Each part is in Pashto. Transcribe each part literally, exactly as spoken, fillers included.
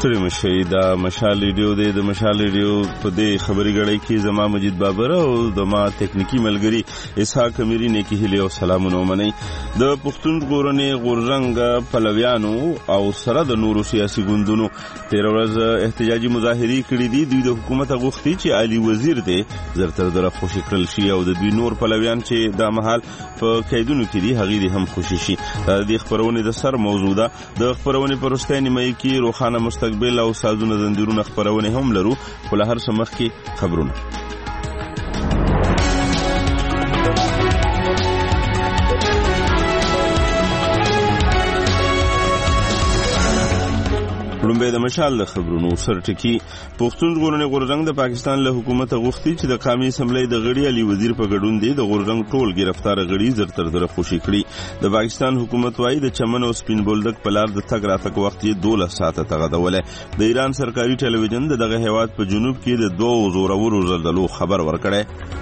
ستړي مشي دا مشال ریډیو دی د مشال ریډیو په دې خبري غړي کې زما مجید بابر او د ما تکنیکی ملګری اسحاق اميري نه کې هلي او سلامونه ومني د پښتون ژغورنې غورځنګ پلویانو او سره د نورو سیاسي ګوندونو تیر ورځ احتجاجي مظاهري کړې دي. دوی د حکومت غوښتي چې علي وزیر دی زرتر در خوشی کړل شي او د دوی نور پلویان چې د محل په قیدونو کې دي هغه دي هم خوشی شي. د خبرونه د سر موضوع ده. د خبرونه پرسته نیمه کې روخانه مستقبل او سازونه زنديرونه خبرونه هم لرو خو له هر څه مخکې خبرونه. لومبه د مشال د خبرونو سرټکی پښتون ژغورنې غورځنګ د پاکستان له حکومت غوښتي چې د قومي اسمبلی د غړي علي وزیر په ګډون دي د غورځنګ ټول گرفتار غړي زرتر در خوشي کړي. د پاکستان حکومت وايي د چمن او سپین بولدک په لار د تګ راتګ وخت یې دولس ساعته تغدوله. د ایران سرکاري ټلویزیون دغه هیواد په جنوب کې د دوه زورورو زلزلو خبر ورکړی.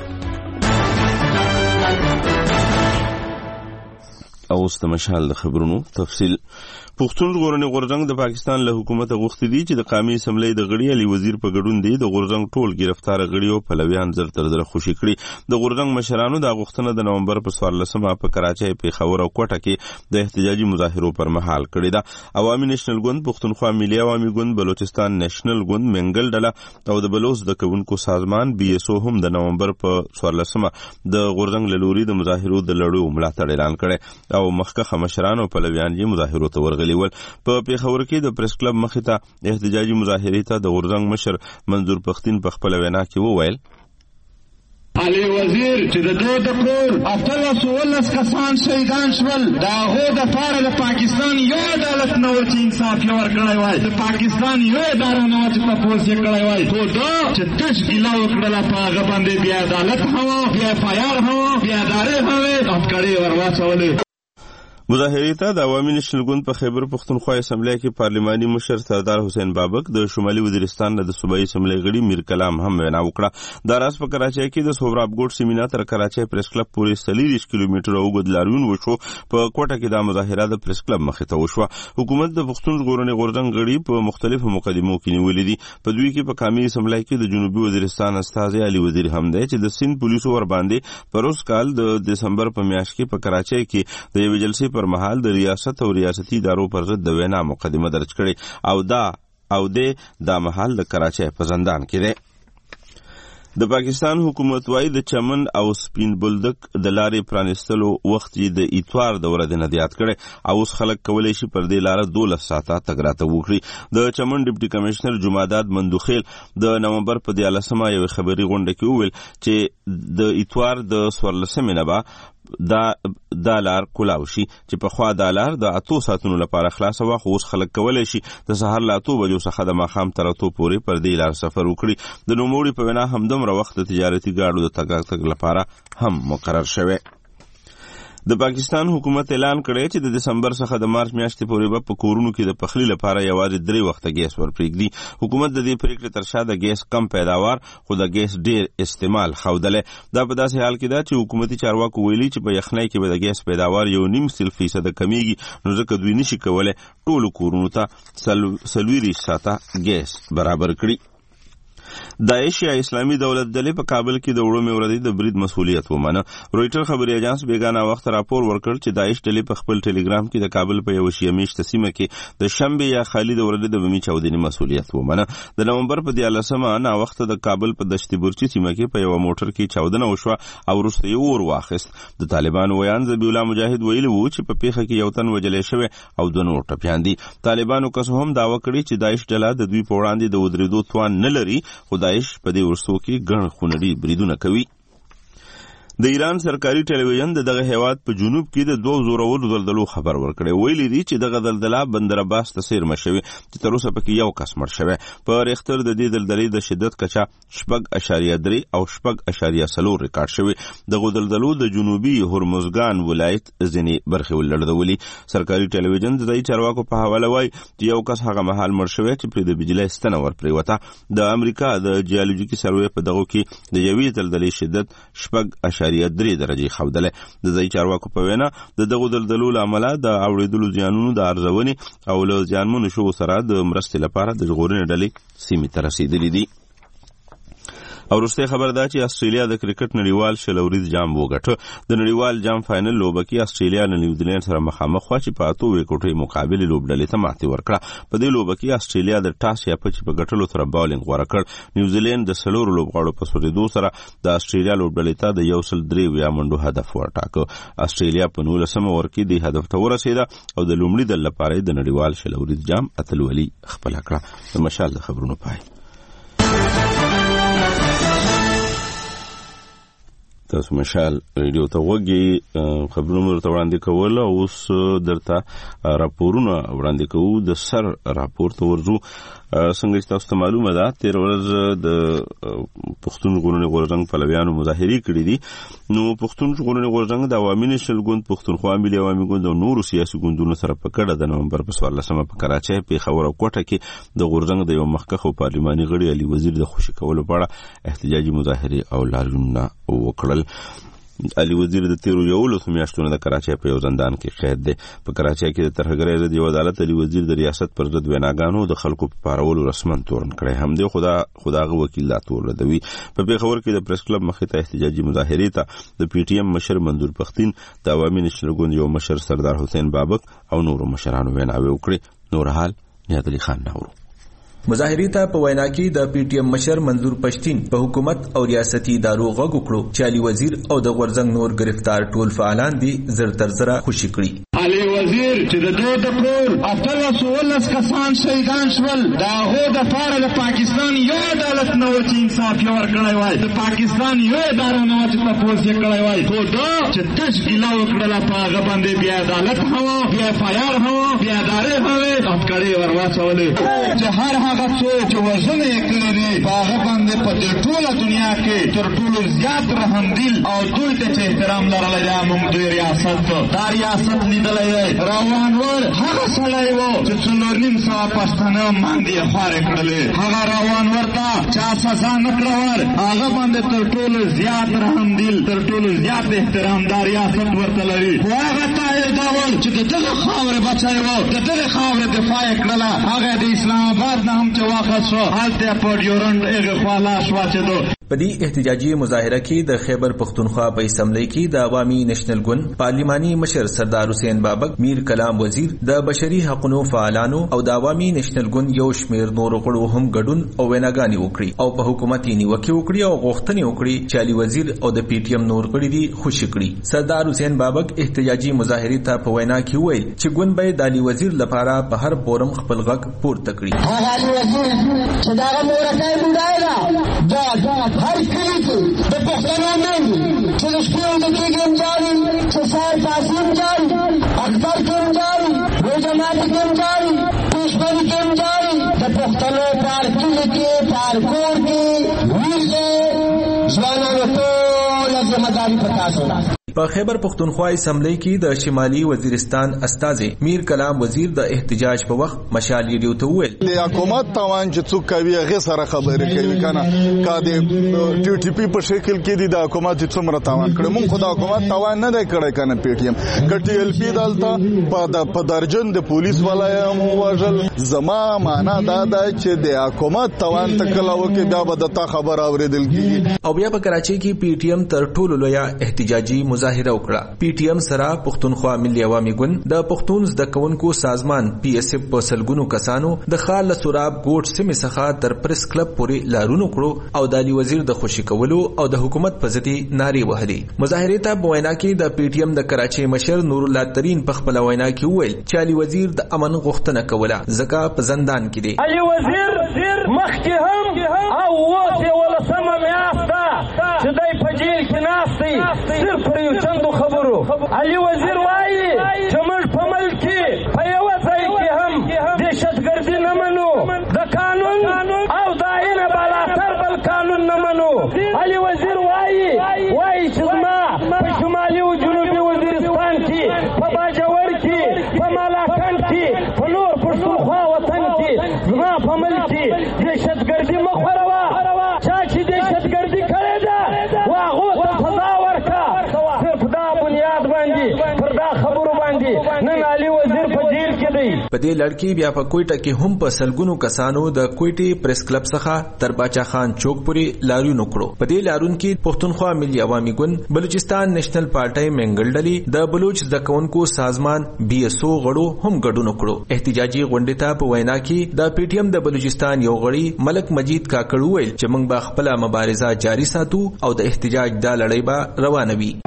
او است مشال د خبرونو تفصیل. پښتون ژغورنې غورځنګ د پاکستان له حکومت غوښتي دي چې د قومي اسمبلی د غړي علي وزیر په ګډون دي د غورځنګ ټول گرفتار غړي او پلویان زرتر در خوشي کړي. د غورځنګ مشرانو د غوښتنه د نومبر په څوارلسمه په کراچۍ، پیښور او کوټه کې د احتجاجي مظاهرو پر مهال کړي ده. عوامي نېشنل ګوند، پښتونخوا ملي عوامي ګوند، بلوچستان نېشنل ګوند، منګل ډله او د بلوچ د کوونکو سازمان بي اس او هم د نومبر په څوارلسمه د غورځنګ لوري د مظاهرو د لړیو ملاتړ اعلان کړي او مخکخه مشرانو پلویان یې مظاهرو ته ورغلي ول. په پیښور کې د پریس کلب مخې ته احتجاجي مظاهرې ته د غورځنګ مشر منظور پښتين په خپل وینا کې وویل: علي وزیر چې د دوه د کور اتلس ولس کسان شهیدان شول، دا هغو دپاره د پاکستان یو عدالت نه و چې انصاف یې ورکړی وای، د پاکستان یو اداره نه وه چې تپوس یې کړی وای. خو دا چې تش ګیله وکړله په هغه باندې بې عدالت هم وه، بې اف آی آر هم وه، بې ادارې هم وې، اټکړې ور واچولې. مظاهرې ته د عوامي نېشنل ګوند په خیبر پښتونخوا اسمبلی کې پارلماني مشر سردار حسین بابک، د شمالي وزیرستان د صوبایي اسمبلی غړي میر کلام هم وینا وکړه. دا راز په کراچۍ کې د سهراب ګوټ سیمینار تر کراچۍ پریس کلب پورې څلوېښت کیلومتره اوږد لاریون وشو. په کوټه کې دا مظاهره د پریس کلب مخې ته وشوه. حکومت د پښتون ژغورنې غورځنګ غړي په مختلفو مقدمو کې نیولې دي. په دوی کې په قومي اسمبلی کې د جنوبي وزیرستان استازی علي وزیر هم دی چې د سند پولیسو ور باندې پروس کال د دسمبر په میاشت کې په کراچۍ کې د یوې جلسې پر مهال د ریاست او ریاستي ادارو پر ضد د وینا مقدمه درج کړي او دا او د دا محل د کراچۍ په زندان کې دی. د پاکستان حکومت وايي د چمن او سپین بولدک د لارې پرانستلو وخت یې د اتوار د ورځې نه زیات کړی او اوس خلک کولی شي پر دې لاره دولس ساعته تګ راتګ وکړي. د چمن ډیپټي کمشنر جمعداد مندوخیل د نومبر په دیارلسمه یوې خبري غونډه کې وویل چې د اتوار د څوارلسمې نه به دا دا لار کولاو شي چې په خوا دا لار د اتو ساعتونو لپاره خلاصه وه، خو اوس خلک کولی شي د سهار له اتو بجو څخه د ماښام تر اتو پورې پر دې لار سفر وکړي. د نوموړي په وینا همدومره وخت د تجارتي ګاډو د تګ راتګ لپاره هم مقرر شوی. د پاکستان حکومت اعلان کړی چې د دسمبر څخه د مارچ میاشتې پورې به په کورونو کې د پخلي لپاره یوازې درې وخته ګیس ورپرېږدي. حکومت د دې پریکړې تر شا د ګیس کم پیداوار خو د ګیس ډیر استعمال ښودلی. دا په داسې حال کې ده چې حکومتي چارواکو ویلي چې په یخنۍ کې به د ګیس پیداوار یو نیم سل فیصده کمیږي، نو ځکه دوی نشي کولی ټولو کورونو ته څلوېښت ساعته ګیس برابر کړي. داعش یا اسلامي دولت ډلې په کابل کې د وړو میوردي د برید مسؤلیت ومنه. رویټر خبري اژانس بیگانه وخت راپور ورکړ چې داعش ډلې په خپل ټلګرام کې د کابل په یو شیعه میشته سیمه کې د شنبه یا خالد ورځې د بمي چاودنې مسؤلیت ومنه. د نومبر په دیارلسمه نا وخت د کابل په دشت برچی سیمه کې په یو موټر کې چاودنه وشوه او وروسته یې اور واخیست. د طالبانو ویان ذبیح الله مجاهد ویلي وو چې په پیښه کې یو تن وجلې شوی او د نور ټپیان دي. طالبانو کسو هم دعوه کړې چې داعش ډله د دوی په وړاندې د ودرېدو توان نه لري، خو داعش په دې ورستو کې ګڼ خونړي بریدونه کوي. د ایران سرکاري ټلویزیون د دغه هیواد په جنوب کې د دوه زورورو زلزلو خبر ورکړی. ویلي دي چې دغه زلزله بندر عباس ته څیرمه شوې چې تر اوسه پکې یو کس مړ شوی. په ریختر د دې زلزلې د شدت کچه شپږ اشاریه درې او شپږ اشاریه څلور ریکارډ شوی. دغه زلزلو د جنوبي هرمزګان ولایت ځینې برخې ولړزولي. سرکاري ټلویزیون د ځایي چارواکو په حواله وایي چې یو کس هغه مهال مړ شوی چې پرې د بجلۍ ستنه ورپرېوته. د امریکا د جیولوژیکي سروې په دغو کې د یوې زلزلې شدت شپږ اعشاریه درې درجې ښودلې. د ځایي چارواکو په وینا د دغو دلدلو له امله د اوړېدلو زیانونو د ارزونې او له زیانمنو شوو سره د مرستې لپاره د ژغورنې ډلې سیمې ته رسېدلې دي. او وروستۍ خبر دا چې استرالیا د کرکټ نړیوال شل اوریز جام وګټه. د نړیوال جام فاینل لوبه کې استرالیا له نیوزیلند سره مخامخ وه چې په اتو وکټو مقابل لوبډلې ته ماتې ورکړه. په دې لوبه کې استرالیا د ټاس یا پچې په ګټلو سره باولینګ غوره کړ. نیوزیلند د څلورو لوبغاړو په سورېدو سره د استرالیا لوبډلې ته د یو سل درې اویا منډو هدف ورټاکه. استرالیا په نولسمه اوور کې دې هدف ته ورسېده او د لومړي ځل لپاره د نړیوال شل اوریز جام اتلولي خپله کړه. د مشال د خبرونو پای. تاسو مشال ریډیو ته وګورئ، خبرونه مو ته وړاندې کول او اوس درته راپورونه وړاندې کوو. د سر راپور ته ورځو. څنګه چې تاسو ته معلومه ده تیر ورځ د پښتون ژغورنې غورځنګ پلویانو مظاهرې کړې دي. نو پښتون ژغورنې غورځنګ د عوامي نېشنل ګوند، پښتونخوا ملي عوامي ګوند او نورو سیاسي ګوندونو سره په ګډه د نومبر په څوارلسمه په کراچۍ، پېښور او کوټه کې د غورځنګ د یو مخکښ او پارلماني غړي علي وزیر د خوشي کولو په اړه احتجاجي مظاهرې او لاریونونه وکړل. علي وزیر د تیرو یولسو میاشتو نه د کراچۍ په یو زندان کې قید دی. په کراچۍ کې د ترهګرۍ ضد یو عدالت علي وزیر د ریاست پر ضد ویناګانو د خلکو په پارولو رسمن تورن کړی هم دی. خدا خداغه وکیل لا تور ردوي. په پیښور کې د پریس کلب مخې ته احتجاجي مظاهرې ته د پی ټی ایم مشر منظور پښتین، د عوامي نېشنل ګوند یو مشر سردار حسین بابک او نورو مشرانو ویناوې وکړې. نور حال نیت علي خان ناورو. مظاهرې ته په وینا کې د پی ټی ایم مشر منظور پښتین په حکومت او ریاستي ادارو غږ وکړو چې علي وزیر او د غورځنګ نور گرفتار ټول فعالان دي زر تر زره خوشي کړي. علي وزیر چې د دوی د کور اتلس اوولس کسان شهیدان شول، د هغو دپاره د پاکستان یو عدالت نه و چې انصاف یې ورکړی وای، د پاکستان یو اداره نه وه چې تپوس یې کړی وای. خو دا چې تش ګیله وکړله په هغه باندې بې عدالت هوا، بې اف آی آر هوا، بې ادارې هوې، اټکړې ور واچولې چې هر هغه څوک چې وژنې یې کړې دي په هغه باندې په دې ټوله دنیا کې تر ټولو زیات رحمدل او دوی ته چې احترام لرلی دی موږ دوی ریاست دا ریاست لیدلی دی. روانور هغه سړی و چې څلور نیم سوه پښتانه ماندې یې خوارې کړلې، هغه روانور ته چا سزا نه کړه ور، هغه باندې تر ټولو زیات رحمدل، تر ټولو زیات احترام دا ریاست ورته لري. خو هغه ته یې دا ول چې د دغه خاورې بچی و، د دغه خاورې دفاع یې کړله، هغه د اسلام آباد نه هم چې واخد شو هلته په ډیورنډ هغې خوا لاس واچېدو. په دې احتجاجي مظاهره کې د خیبر پښتونخوا په اسمبلی کې د عوامي نېشنل ګوند پارلماني مشر سردار حسین بابک، میر کلام وزیر، د بشري حقوقو فعالانو او د عوامي نېشنل ګوند یو شمېر نورو غړو هم ګډون او ویناګانې وکړي او په حکومت یې نیوکې وکړي او غوښتنې وکړي چې علي وزیر او د پی ټی ایم نور غړي دي خوشي کړي. سردار حسین بابک احتجاجي مظاهرې ته په وینا کې وویل چې ګوند به د علي وزیر لپاره په هر فورم خپل غږ پورته کړي. علي وزیر چې دا مورکه بډای دا دا هر کلی کې د پښتنو مېندې چې د شپې د کېږم جاري، چې سار پاسیم جاري، اکبر کېم جاري، روزمات کېم جاري، پېشبري کېم جاري، د پښتنو پار کلی کې پار کور کې ویر کې ځوانانو ټوله ذمهداري په تاسو ده. په خیبر پښتونخوا اسمبلی کې د شمالي وزیرستان استازي میر کلام وزیر د احتجاج په وخت مشال ریډیو ته وویل د حکومت توان چې څوک کوي هغه سره خبرې کوي کنه کا د ټي ټي پی په شکل کې د حکومت څومره توان کړ. مونږ خو د حکومت توان نه دی کړی کنه. پی ټی ایم کټي ال پی دالته په درجن د پولیس ولای مو واجل زما معنا دا ده چې د حکومت توان تکلا وکي بیا به د تا خبر اوریدل کیږي. او بیا په کراچۍ کې پی ټی ایم تر ټولو لوی احتجاجي مظاهره وکړه. پی ټی ایم سره پښتونخوا ملي عوامي ګوند، د پښتون زده کوونکو سازمان پی اس اف په سلګونو کسانو د خال سوراب ګوټ سیمې څخه تر پریس کلب پورې لارونو کړو او د علي وزیر د خوشي کولو او د حکومت په ضد نارې وهلې. مظاهرې ته په وینا کې د پی ټی ایم د کراچۍ مشر نور الله ترین په خپل وینا کې وویل چې علي وزیر د امن غوښتنه کوله ځکه په زندان کې دی. علي وزیر مخکې هم او اوس یې ولسمه میاشت ده چې دی په جیل کې ناست دی صرف پر یو چندو خبرو. علي وزیر وایي چې موږ په ملک کې په یوه ځای کې هم دهشتګردي نه منو، د قانون او د آئین بالاتر بل قانون نه منو. علي وزیر وایي وایي چې زما په شمالي او جنوبي وزیرستان کې، په باجوړ کې، په مالاکنډ کې، په نور پښتونخوا وطن کې زما په ملک کې دهشتګردي مه خوروه. چا چې دهشتګردي کړې ده و هغو ته سزا ورکړه. په دې لړ کې بیا په کوټه کې هم په سلګونو کسانو د کوټې پریس کلب څخه تر باچا خان چوک پورې لاریون وکړو. په دې لاریون کې پښتونخوا ملي عوامي ګوند، بلوچستان نېشنل پارټي منګل ډلې، د بلوچ زده کوونکو سازمان بي اس او غړو هم ګډون وکړو. احتجاجي غونډې ته په وینا کې د پی ټی ایم د بلوچستان یو غړي ملک مجید کاکړ وویل چې موږ به خپله مبارزه جاري ساتو او د احتجاج دا لړۍ به روانه وي.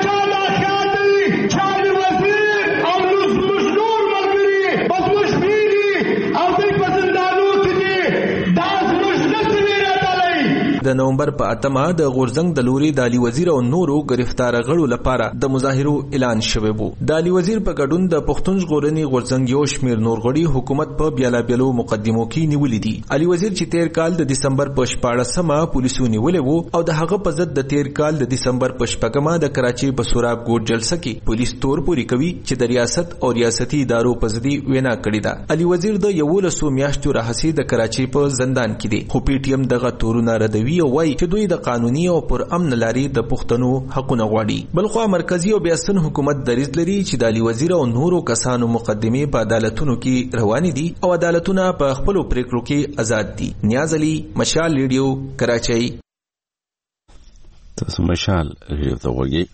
د نومبر په اتمه د غورزنګ د لوري د علي وزیر او نورو گرفتار غړو لپاره د مظاهرو اعلان شوی وو. د علي وزیر په ګډون د پښتون ژغورنې غورزنګ یو شمیر نور غړي حکومت په بیلابیلو مقدمو کې نیولې دي. علي وزیر چې تیر کال د دسمبر په شپاړسمه پولیسو نیولې وو او د هغه په ضد د تیر کال د دسمبر په شپږمه د کراچۍ په سوراب ګوټ جلسه کې پولیس تور پوري کوي چې د ریاست او ریاستي ادارو په ضد وینا کړې ده. علي وزیر د یولسو میاشتو راهیسې د کراچۍ په زندان کې دی، خو پی ټی ایم دغه تورونه ردوي او وایي چې دوی د قانوني او پر امن لاري د پښتنو حقونه غواړي. بلخو مرکزی او بیاسن حکومت دریځ لري چې د علي وزیر او نورو کسانو مقدمه په عدالتونو کې روانې دي او عدالتونه په خپل پریکړو کې آزاد دي. نیاز علي، مشال ریډیو، کراچۍ. تاسو مشال ریډیو ته وګورئ.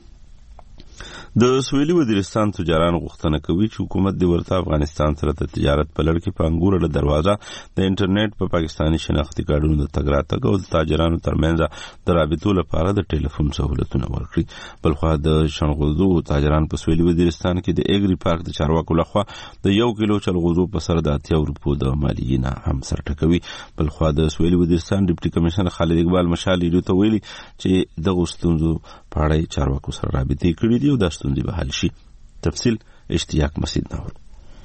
د سویلي وزیرستان تجاران غوښتنه کوي چې حکومت د ورته افغانستان سره د تجارت په لړ کې په انګوره دروازه د انټرنیټ په پاکستاني شناختی کارډونو د تګ راتګ او د تاجرانو ترمنځ د رابطو لپاره د ټلیفون سہولتونه ورکړي. بلخوا د شنغوزو تاجران په سویلي وزیرستان کې د ایګری پارک د چارواکو لخوا د یو کیلو چلغوزو په سر د اتیا روپو د مالیې نه هم سر ټکوي. بلخوا د سویلي وزیرستان ډیپټي کمشنر خالد اقبال مشال ریډیو ته ویلي چې دغه ستونزو په اړه چارواکو سره رابطې کړې دي او د ستونزې به حل شي. تفصیل اشتیاق مسجد ناول.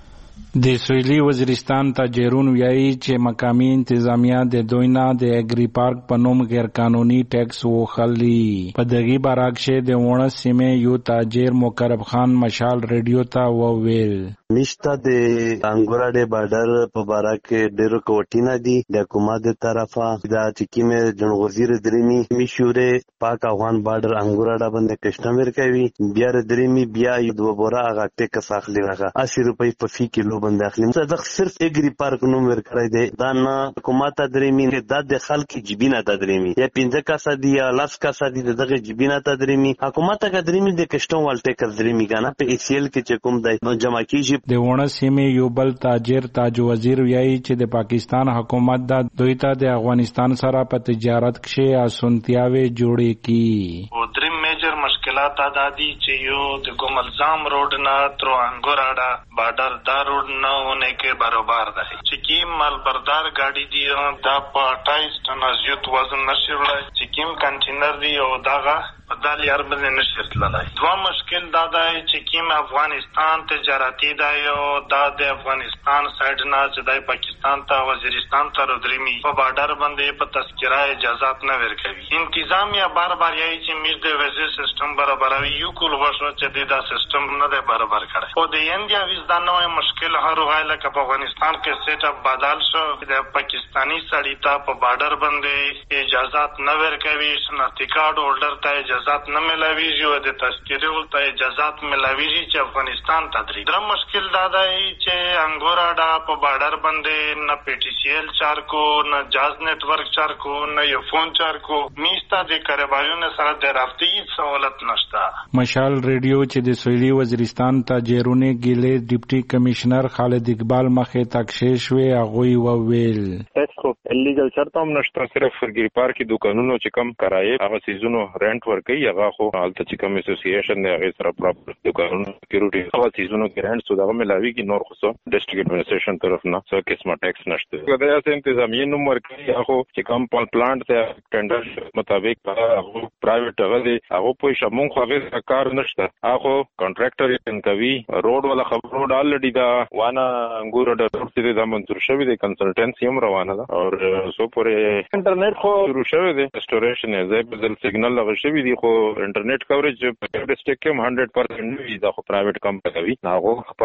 د سویلي وزیرستان تاجرون ویایي چې مقامي انتظامیه د دوی نه د ایګری پارک په نوم غیر قانوني ټیکس وخلی. په دغه باراکشه د وونه سیمه یو تاجر مقرب خان مشال ریډیو ته وویل مشته د انګوراډي بارډر په باره کې ډېر کوټینا دي د حکومت د طرفه دا چې کیمه جنغوزیر درېمي مشوره پاک افغان بارډر انګوراډا باندې کسٹمر کوي بیا درېمي بیا یو دوه بورا هغه ټیکس اخلي هغه اسی روپۍ په فی کیلو باندې اخلي. صدق صرف ایګری پارک نوم ورکړی دی دا نه حکومت درېمي د د خلک جبینه د درېمي یا پنځه کاسه دی یا لاس کاسه دی دغه جبینه د درېمي حکومت د درېمي د کسٹم وال ټیکس درېمي کنه په ای سی ال کې چې کوم دی نو جمع کیږي. د وونه سیمې یو بل تاجر تاج وزیر ویایي چې د پاکستان حکومت دا دوی ته د افغانستان سره په تجارت کې اسانتیاوې جوړې کی. او دریم میجر مشکلات دا دي چې یو د ګوملزام روډ نه تر انګوراډا بارډر دا روډ نه ونه کې برابر ده چې کیم مال بردار گاډي دی دا په اٹھائیس ټن زیات وزن نشي وړي چې کیم کنټینر دی او داغه په دالي اربل نشي تللی. دوه مشکل دا دی چې کیم افغانستان تجارتي دی او دا د افغانستان سایډ نه چې د پاکستان ته وزیرستان ته درېمي په بارډر باندې په تذکره اجازهات نه ورکوي. انتظامیه بار بار یې چې موږ د ویزه سیستم برابروي یو کول وشو چې دا سیستم نه دی برابر کړی. او د انډیا ویزا نوې مشکل هر وغایله که په افغانستان کې سیټ اپ بدل شو د پاکستانی سړی ته په بارډر باندې اجازهات نه ورکوي، شناختی کارت هولډر ته اجازهات نه ملاویږي او د تذکرې ولته اجازهات ملاویږي چې افغانستان ته درې. درم مشکل دا دی چې انګوراډا په بارډر باندې نه پی ټی سی ایل چارکو نه جاز نیټ ورک چارکو نه یو فون چارکو میستا د کاروبارونو سره د رابطې هیڅ سہولت نشته. مشال ریډیو چې د سویلي وزیرستان تاجرونه ګیلې ډیپټي کمشنر خالد اقبال مخې تکشې شوې هغوی وویل خو لیګل چرته هم نشته، صرف ګری پارک دوکانونو چې کم کرایه هغه سیزونو رنٹ ورکوي هغه خو حالت چې کم اسوسییشن دی هغه سره پراپر دوکانونو سکیورټي هغه سیزونو کې رنٹ سو دغه ملاوي کې نور خو ډسټریکټ ایڈمنسټریشن طرف نه څه قسمه ټیکس نشته. دا یې انتظامیه نوم ورکوي هغه چې کم پلانټ ته ټندر مطابق هغه پرایویټ هغه دی هغه په شمون خو هغه کار نشته هغه کانټراکټر یې کوي. روډ ولا خبر روډ الډی دا وانه انګور د روډ ته د منظور شوی دی کنسلټنسي هم روانه ده او سو پورې انټرنیټ خو شروع شوی دی اسټوریشن یې زې په ځل سیګنل لغه شوی دی خو انټرنیټ کورېج په ډیسټریکټ کې one hundred percent وی دا خو پرایویټ کمپنی کوي هغه خپل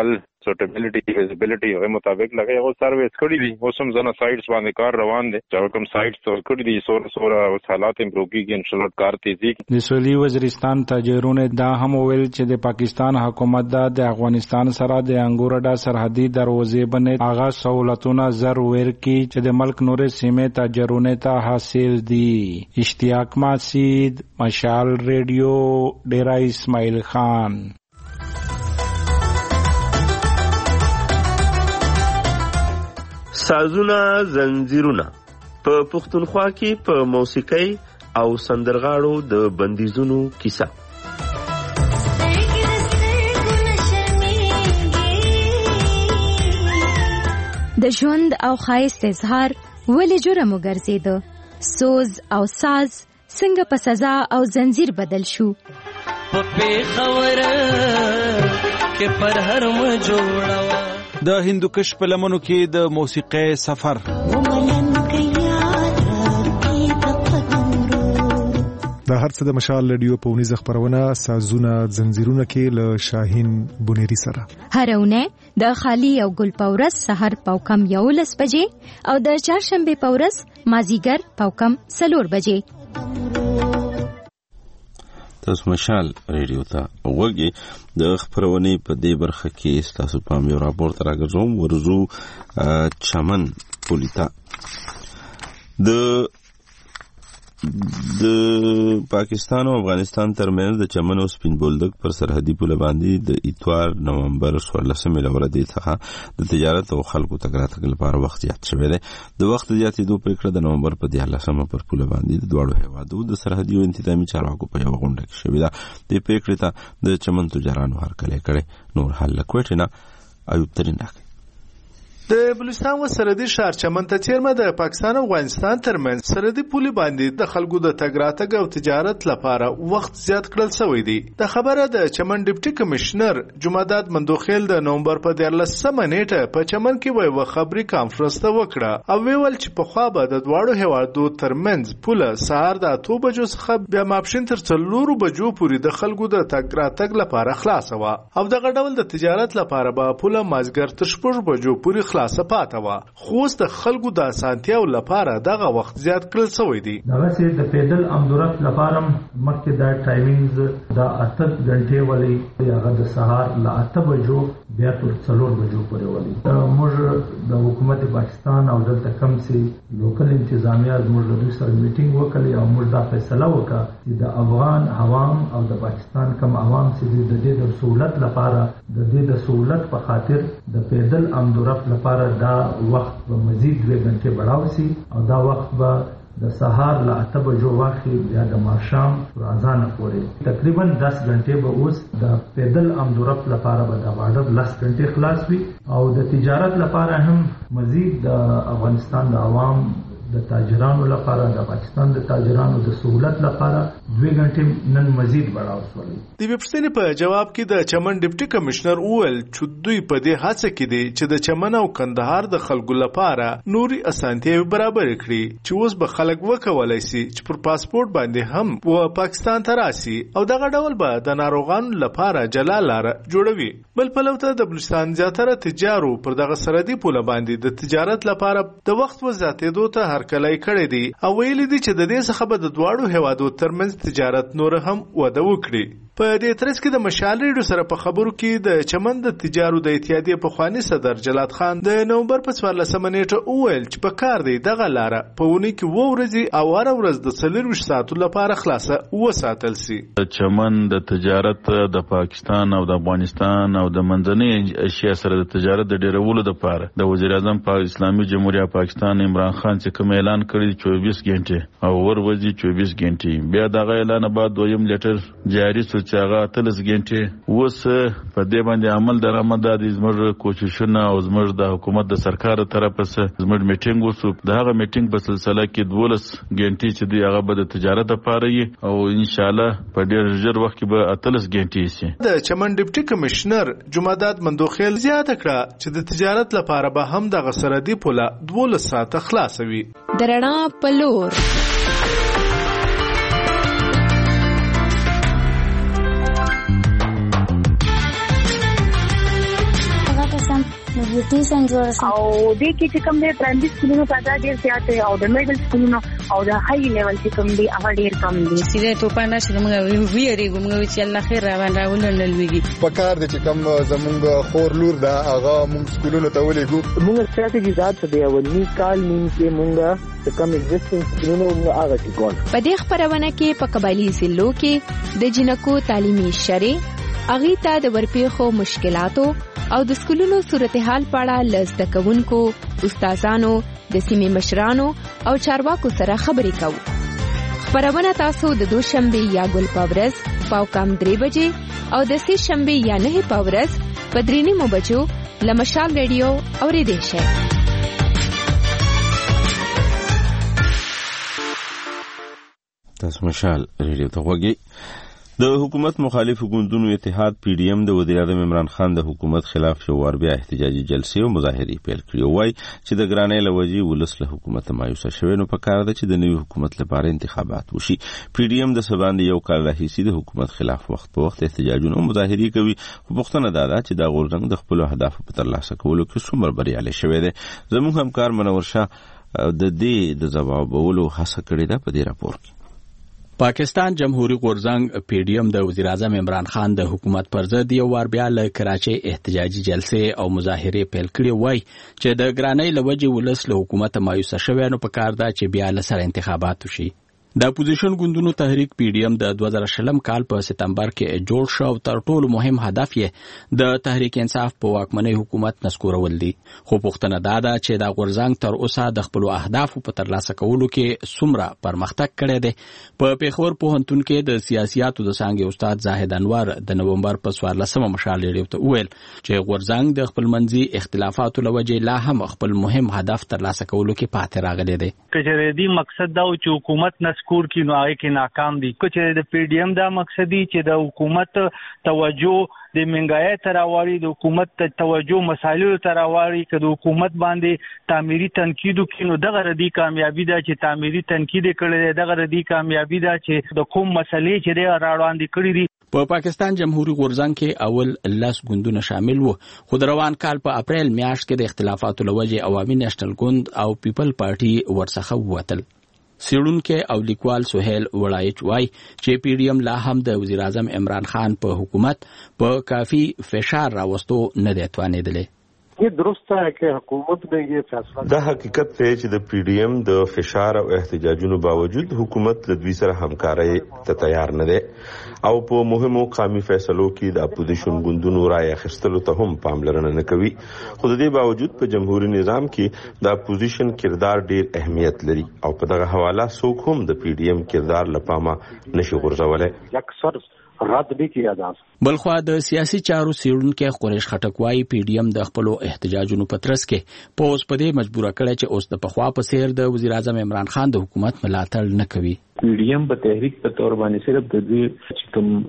سټیبিলিټي فیزیبিলিټي هغه مطابق لګي او سرویس کړی دي اوس هم ځنه سایټس باندې کار روان دي چې کوم سایټس تور کړی دي سور سور حالات امپروو کیږي ان شاء الله کار تیزی د سویلي وزیرستان تاجرونه دا هم ویل چې د پاکستان حکومت د افغانستان سره د انګورډا سرحدي دروازې باندې هغه سہولتونه زر ورکي چې د ملک نورې سیمې تاجرونه ته حاصل دي. اشتیاق ماسید، مشال ریډیو، ډیرا اسماعیل خان. سازونه زنجیرونه په پښتونخوا کې په موسیقۍ او سندرغاړو د بندیزونو کیسه. د ژوند او ښایست اظهار ولې جرم وګرځیده؟ سوز او ساز څنګه په سزا او زنجیر بدل شو؟ په پیښور کې پر هر م جوړوا د هندوکش په لمنو کې د موسیقۍ سفر. دا هر څه د مشال رادیو په ونیزه خبرونه سازونه زنجیرونه کې له شاهین بونيري سره هرونه د خالی او ګل پورس سحر پاوکم یولس بجې او د چهارشنبه پورس مازیګر پاوکم سلور بجې. تاسو مشال ریډیو ته وګورئ. د خبرونې په دې برخه کې تاسو پام یو راپورټ راګرځوم. ورزو چمن پولیتا د د پاکستان او افغانستان ترمنځ د چمن او سپین بولدک پر سرحدي پوله باندې د اتوار نومبر څوارلسمې لورې څخه د تجارت او خلکو تګ راتګ لپاره وخت زیات شوی دی. د وخت زیاتېدو پرېکړه د نومبر په دیارلسمه پر پوله باندې د دواړو هیوادو د سرحدي او انتظامي چارواکو په یوه غونډه کې شوې ده. دې پرېکړې ته د چمن تجارانو هرکلی کړی. نور حال له کوټې نه ایوب ترین راکړي. د بلوچستان و سرحدي ښار چمن ته څیرمه د پاکستان او افغانستان ترمنځ سرحدي پولې باندې د خلکو د تګ راتګ او تجارت لپاره وخت زیات کړل شوی دی. د خبره د چمن ډیپټي کمشنر جمعداد مندوخیل د نومبر په دیارلسمه نیټه په چمن کې یوه خبري کانفرنس ته وکړه او ویل چې پخوا به د دواړو هیوادو ترمنځ پوله سهار د اتو بجو څخه بیا ماپښین تر څلورو بجو پورې د خلکو د تګ راتګ لپاره خلاصه وه او دغه ډول د تجارت لپاره به پوله مازیګر تر شپږ بجو پورې خلاصه پاته وه. خو اوس د خلکو د اسانتیاو لپاره دغه وخت زیات کړل شوی دی. دغسې د پیدل امدورت لپاره مخکې دا ټایمینګز د اته غنټې ولې هغه د سهار له اته بجو بیا تر څلور بجو پورې ولې. موږ د حکومت پاکستان او دلته کم سي لوکل انتظامیه موږ د دوی سره میټینګ وکړی او موږ دا فیصله وکړه چې د افغان عوام او د پاکستان کم عوام چې د دې د سہولت لپاره د دې د سہولت په خاطر د پیدل امدورت لپاره دا وخت به مزید دوه غنټې بڑاو سي او دا وخت به د سهار له اته بجو واخلي بیا د ماښام تر اذان پورې تقریبا دس غنټې به اوس د پیدل امدورت لپاره به د بارډر لس غنټې خلاص وي او د تجارت لپاره هم مزید د افغانستان د عوام د تاجرانو لپاره د پاکستان د تاجرانو د سہولت لپاره دوه غنټې نن مزید بڑاو شولې. د وپښتنې په جواب کې د چمن ډیپټي کمشنر وویل چې دوی په دې هڅه کې دي چې د چمن او کندهار د خلکو لپاره نوري اسانتیاوې برابر کړي چې اوس به خلک وکولای شي چې پر پاسپورت باندې هم و پاکستان ته راسي او دغه ډول به د ناروغانو لپاره جلا لاره جوړوي. بل پلوته د بلوچستان زیاتره تجارو پر دغه سرحدي پوله باندې د تجارت لپاره د وخت و زیاتېدو ته کلای کړی دی او ویلي دي چې د دې څخه به د دواړو هیوادو ترمنځ تجارت نور هم وده وکړي. په دې ترڅ کې د مشال ریډیو سره په خبرو کې د چمن د تجارو د اتحادیې پخواني صدر جلات خان د نومبر په څوارلسمه نیټه وویل چې په کار دی دغه لاره په اونۍ کې اووه ورځې او هره ورځ د څلرویشت ساعتو لپاره خلاصه وساتل سي. چمن د تجارت د پاکستان او د افغانستان او د منځنۍ اشیا سره د تجارت د ډیرولو لپاره د وزیر اعظم په اسلامي جمهوریت پاکستان عمران خان چې کوم اعلان کړی چوبیس غنټې او ور ورځې چوبیس غنټې بیا دغه اعلان بعد دویم لیټر جاری شو چې هغه اتلس غنټې اوس په دې باندې عمل درآمد د زموږ کوششونه او زموږ د حکومت د سرکار طرفه څخه زموږ میټینګ وسو. د هغه میټینګ په سلسله کې دولس غنټې چې دی هغه به د تجارت لپاره یې او ان شاء الله په ډیر ژر وخت کې به اتلس غنټې شي. د چمن ډیپټي کمشنر جمعداد مندوخیل زیاته کړه چې د تجارت لپاره به هم دغه سرحدي پوله دولس ساعته خلاصوي. درنا پلور سټي سنجور او د کې چې کوم د پرایمري سکولونو په ډیر زیات او د میډل سکولونو او د هاي لیول چې کوم دی هغه ډیر کم دي. سیده ټوپانه چې موږ ویریږو موږ چې الله خیر روان راولل لويږي. په کار د چې کوم زمونږ خور لور دا هغه موږ سکولونو ته ولېګو. موږ ستراتیژي ذات دی اولنی کال نیم کې موږ د کوم ایگزیسټنګ سکولونو موږ هغه ټیکول. په دې خبرونه کې په قبایلی ضلعو کې د جنکو تعلیمي شری اغي ته د ورپېښو مشکلاتو او د سکولونو صورتحال په اړه لزده کوونکو، استادانو، د سیمې مشرانو او چارواکو سره خبرې کوو. خبرونه تاسو د دوشنبه یا ګل پاورز پاو کم درې بجې او د سې شنبه یا نه پاورز په درې نیمو بجو لمشال ریډیو اورېدئ شئ. تاسو مشال ریډیو ته وګورئ. د حکومت مخالف ګوندونو اتحاد پی ډی ایم د وزیر اعظم عمران خان د حکومت خلاف یو وار بیا احتجاجي جلسې او مظاهرې پیل کړې. وایي چې د ګرانۍ له وجې ولس له حکومت مایوسه شوی، نو پکار ده چې د نوي حکومت لپاره انتخابات وشي. پی ډی ایم د سباندې یو کال راهیسې د حکومت خلاف وخت په وخت احتجاجونه او مظاهرې کوي، خو پوښتنه دا ده چې دا غورځنګ د خپلو اهدافو په ترلاسه کولو کې څومره بریالی شوی دی. زموږ همکار منور شاه د دې د ځوابولو هڅه کړې ده په دې راپور کې. پاکستان جمهوریت غورځنګ پی ډی ایم د وزیر اعظم عمران خان د حکومت پر ضد یو وار بیا له کراچۍ احتجاجي جلسې او مظاهرې پیل کړې. وای چې د ګرانۍ له وجې ولس له حکومت مایوسه شوی، نو پکار ده چې بیا له سره انتخابات وشي. د اپوزیشن ګوندونو تحریک پی ډی ایم د دوه زره شلم کال په سپتمبر کې جوړ شو او تر ټولو مهم هدف یې د تحریک انصاف په واکمنۍ حکومت نسکورول دي. خو پوښتنه دا ده چې دا غورځنګ تر اوسه د خپلو اهدافو په ترلاسه کولو کې څومره پرمختګ کړی دی. په پیښور پوهنتون کې د سیاسياتو د څانګې استاد زاهد انور د نومبر په څوارلسمه مشال ریډیو ته وویل چې غورځنګ د خپلمنځي اختلافاتو له وجې لا هم خپل مهم هدف ترلاسه کولو کې پاتې راغلی دی. کچېرې دې مقصد دا و چې حکومت نسکور کی نو هغه کې ناکام دي. کچېرې د پی ډی ایم دا مقصد دی چې د حکومت توجه د منګای تر اواړي، د حکومت توجه مسایلو تر اواړي، که د حکومت باندې تعمیري تنقید وکړي، نو دغه ردی کامیابی ده چې تعمیري تنقید کړي، دغه ردی کامیابی ده چې د کوم مسلې چې راوړاندې کړي دي. په پاکستان جمهوریت غورځنګ کې اول لس ګوندونه شامل وو، خو د روان کال په اپریل میاشت کې د اختلافاتو له وجې عوامي نېشنل ګوند او پیپل پارټي ورڅخه ووتل. سیړونکی او لیکوال سهیل وړایچ وای چې پی ډی ایم لا هم د وزیر اعظم عمران خان په حکومت په کافي فشار راوستو نه دی توانېدلی. یہ درست ہے کہ حکومت نے یہ فیصلہ دا حقیقت دی چې د پی ډی ایم د فشار او احتجاجونو باوجود حکومت له دوی سره همکارۍ ته تیار نه دی او په مهمو قومي فیصلو کې د اپوزیشن ګوندونو رای اخیستلو ته هم پاملرنه نه کوي. خو د دې باوجود په جمهوریت نظام کې د اپوزیشن کردار ډیر اهمیت لري او په دغه حواله څوک هم د پی ډی ایم کردار لپاره نشي غورځولی. اکثر رد به کیا جا بلخوا د سیاسي چارو سیړونکو قریش خټک وايي پی ډی ایم د خپل احتجاجونو په ترڅ کې په اوس په دې مجبور کړي چې اوس د پخوا په سیر د وزیر اعظم عمران خان د حکومت ملاتړ نه کوي. پی ډی ایم په تحریک په تور باندې صرف د دې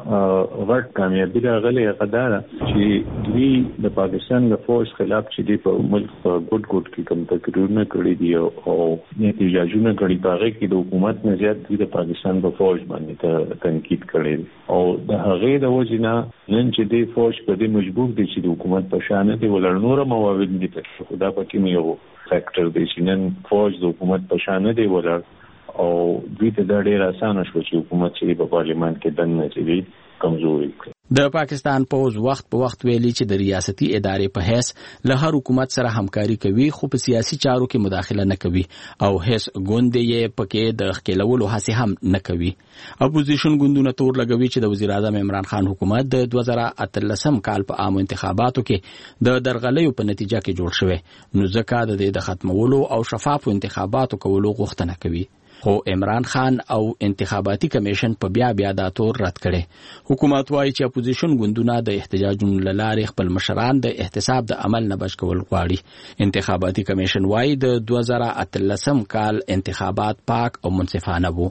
کوم ورټ کامیابی راغلی غدار چې دوی د پاکستان د فوج خلاف چې دی په ملک په ګډ ګډ کې کوم تقریرونه کړی دي او احتجاجونه کړي باغې کې د حکومت نه زیات د پاکستان په فوج باندې تنقید کړي او د هغه د وجنه نن چې دی فوج په دې مجبور دي چې د حکومت په شان دي ولر نور موارد دي ته خدا پکې مې یو فیکٹر دی چې نن فوج د حکومت په شان دي ولر او دوی ته دا ډیر اسانه شو چې حکومت چې په پارلیمان کې دننه چې کمزوري کړي. د پاکستان پوز وخت په وخت ویلي چې د ریاستي ادارې په حیث له هر حکومت سره همکاري کوي، خو په سیاسي چارو کې مداخله نه کوي او هیڅ ګوند یې پکې د ښکېلولو هڅې هم نه کوي. اپوزیشن ګوندونه تور لګوي چې د وزیر اعظم عمران خان حکومت د دوه زره اتلسم کال په عامو انتخاباتو کې د درغلیو په نتیجه کې جوړ شوی، نو ځکه د دې د ختمولو او شفافو انتخاباتو کولو غوښتنه کوي. خو عمران خان او انتخاباتي کمیشن په بیا بیا دا تور رد کړي. حکومت وايي چې اپوزیشن ګوندونه د احتجاجونو له لارې خپل مشران د احتساب د عمل نه بچ کول غواړي. انتخاباتي کمیشن وايي د دوه زره اتلسم کال انتخابات پاک او منصفانه وو.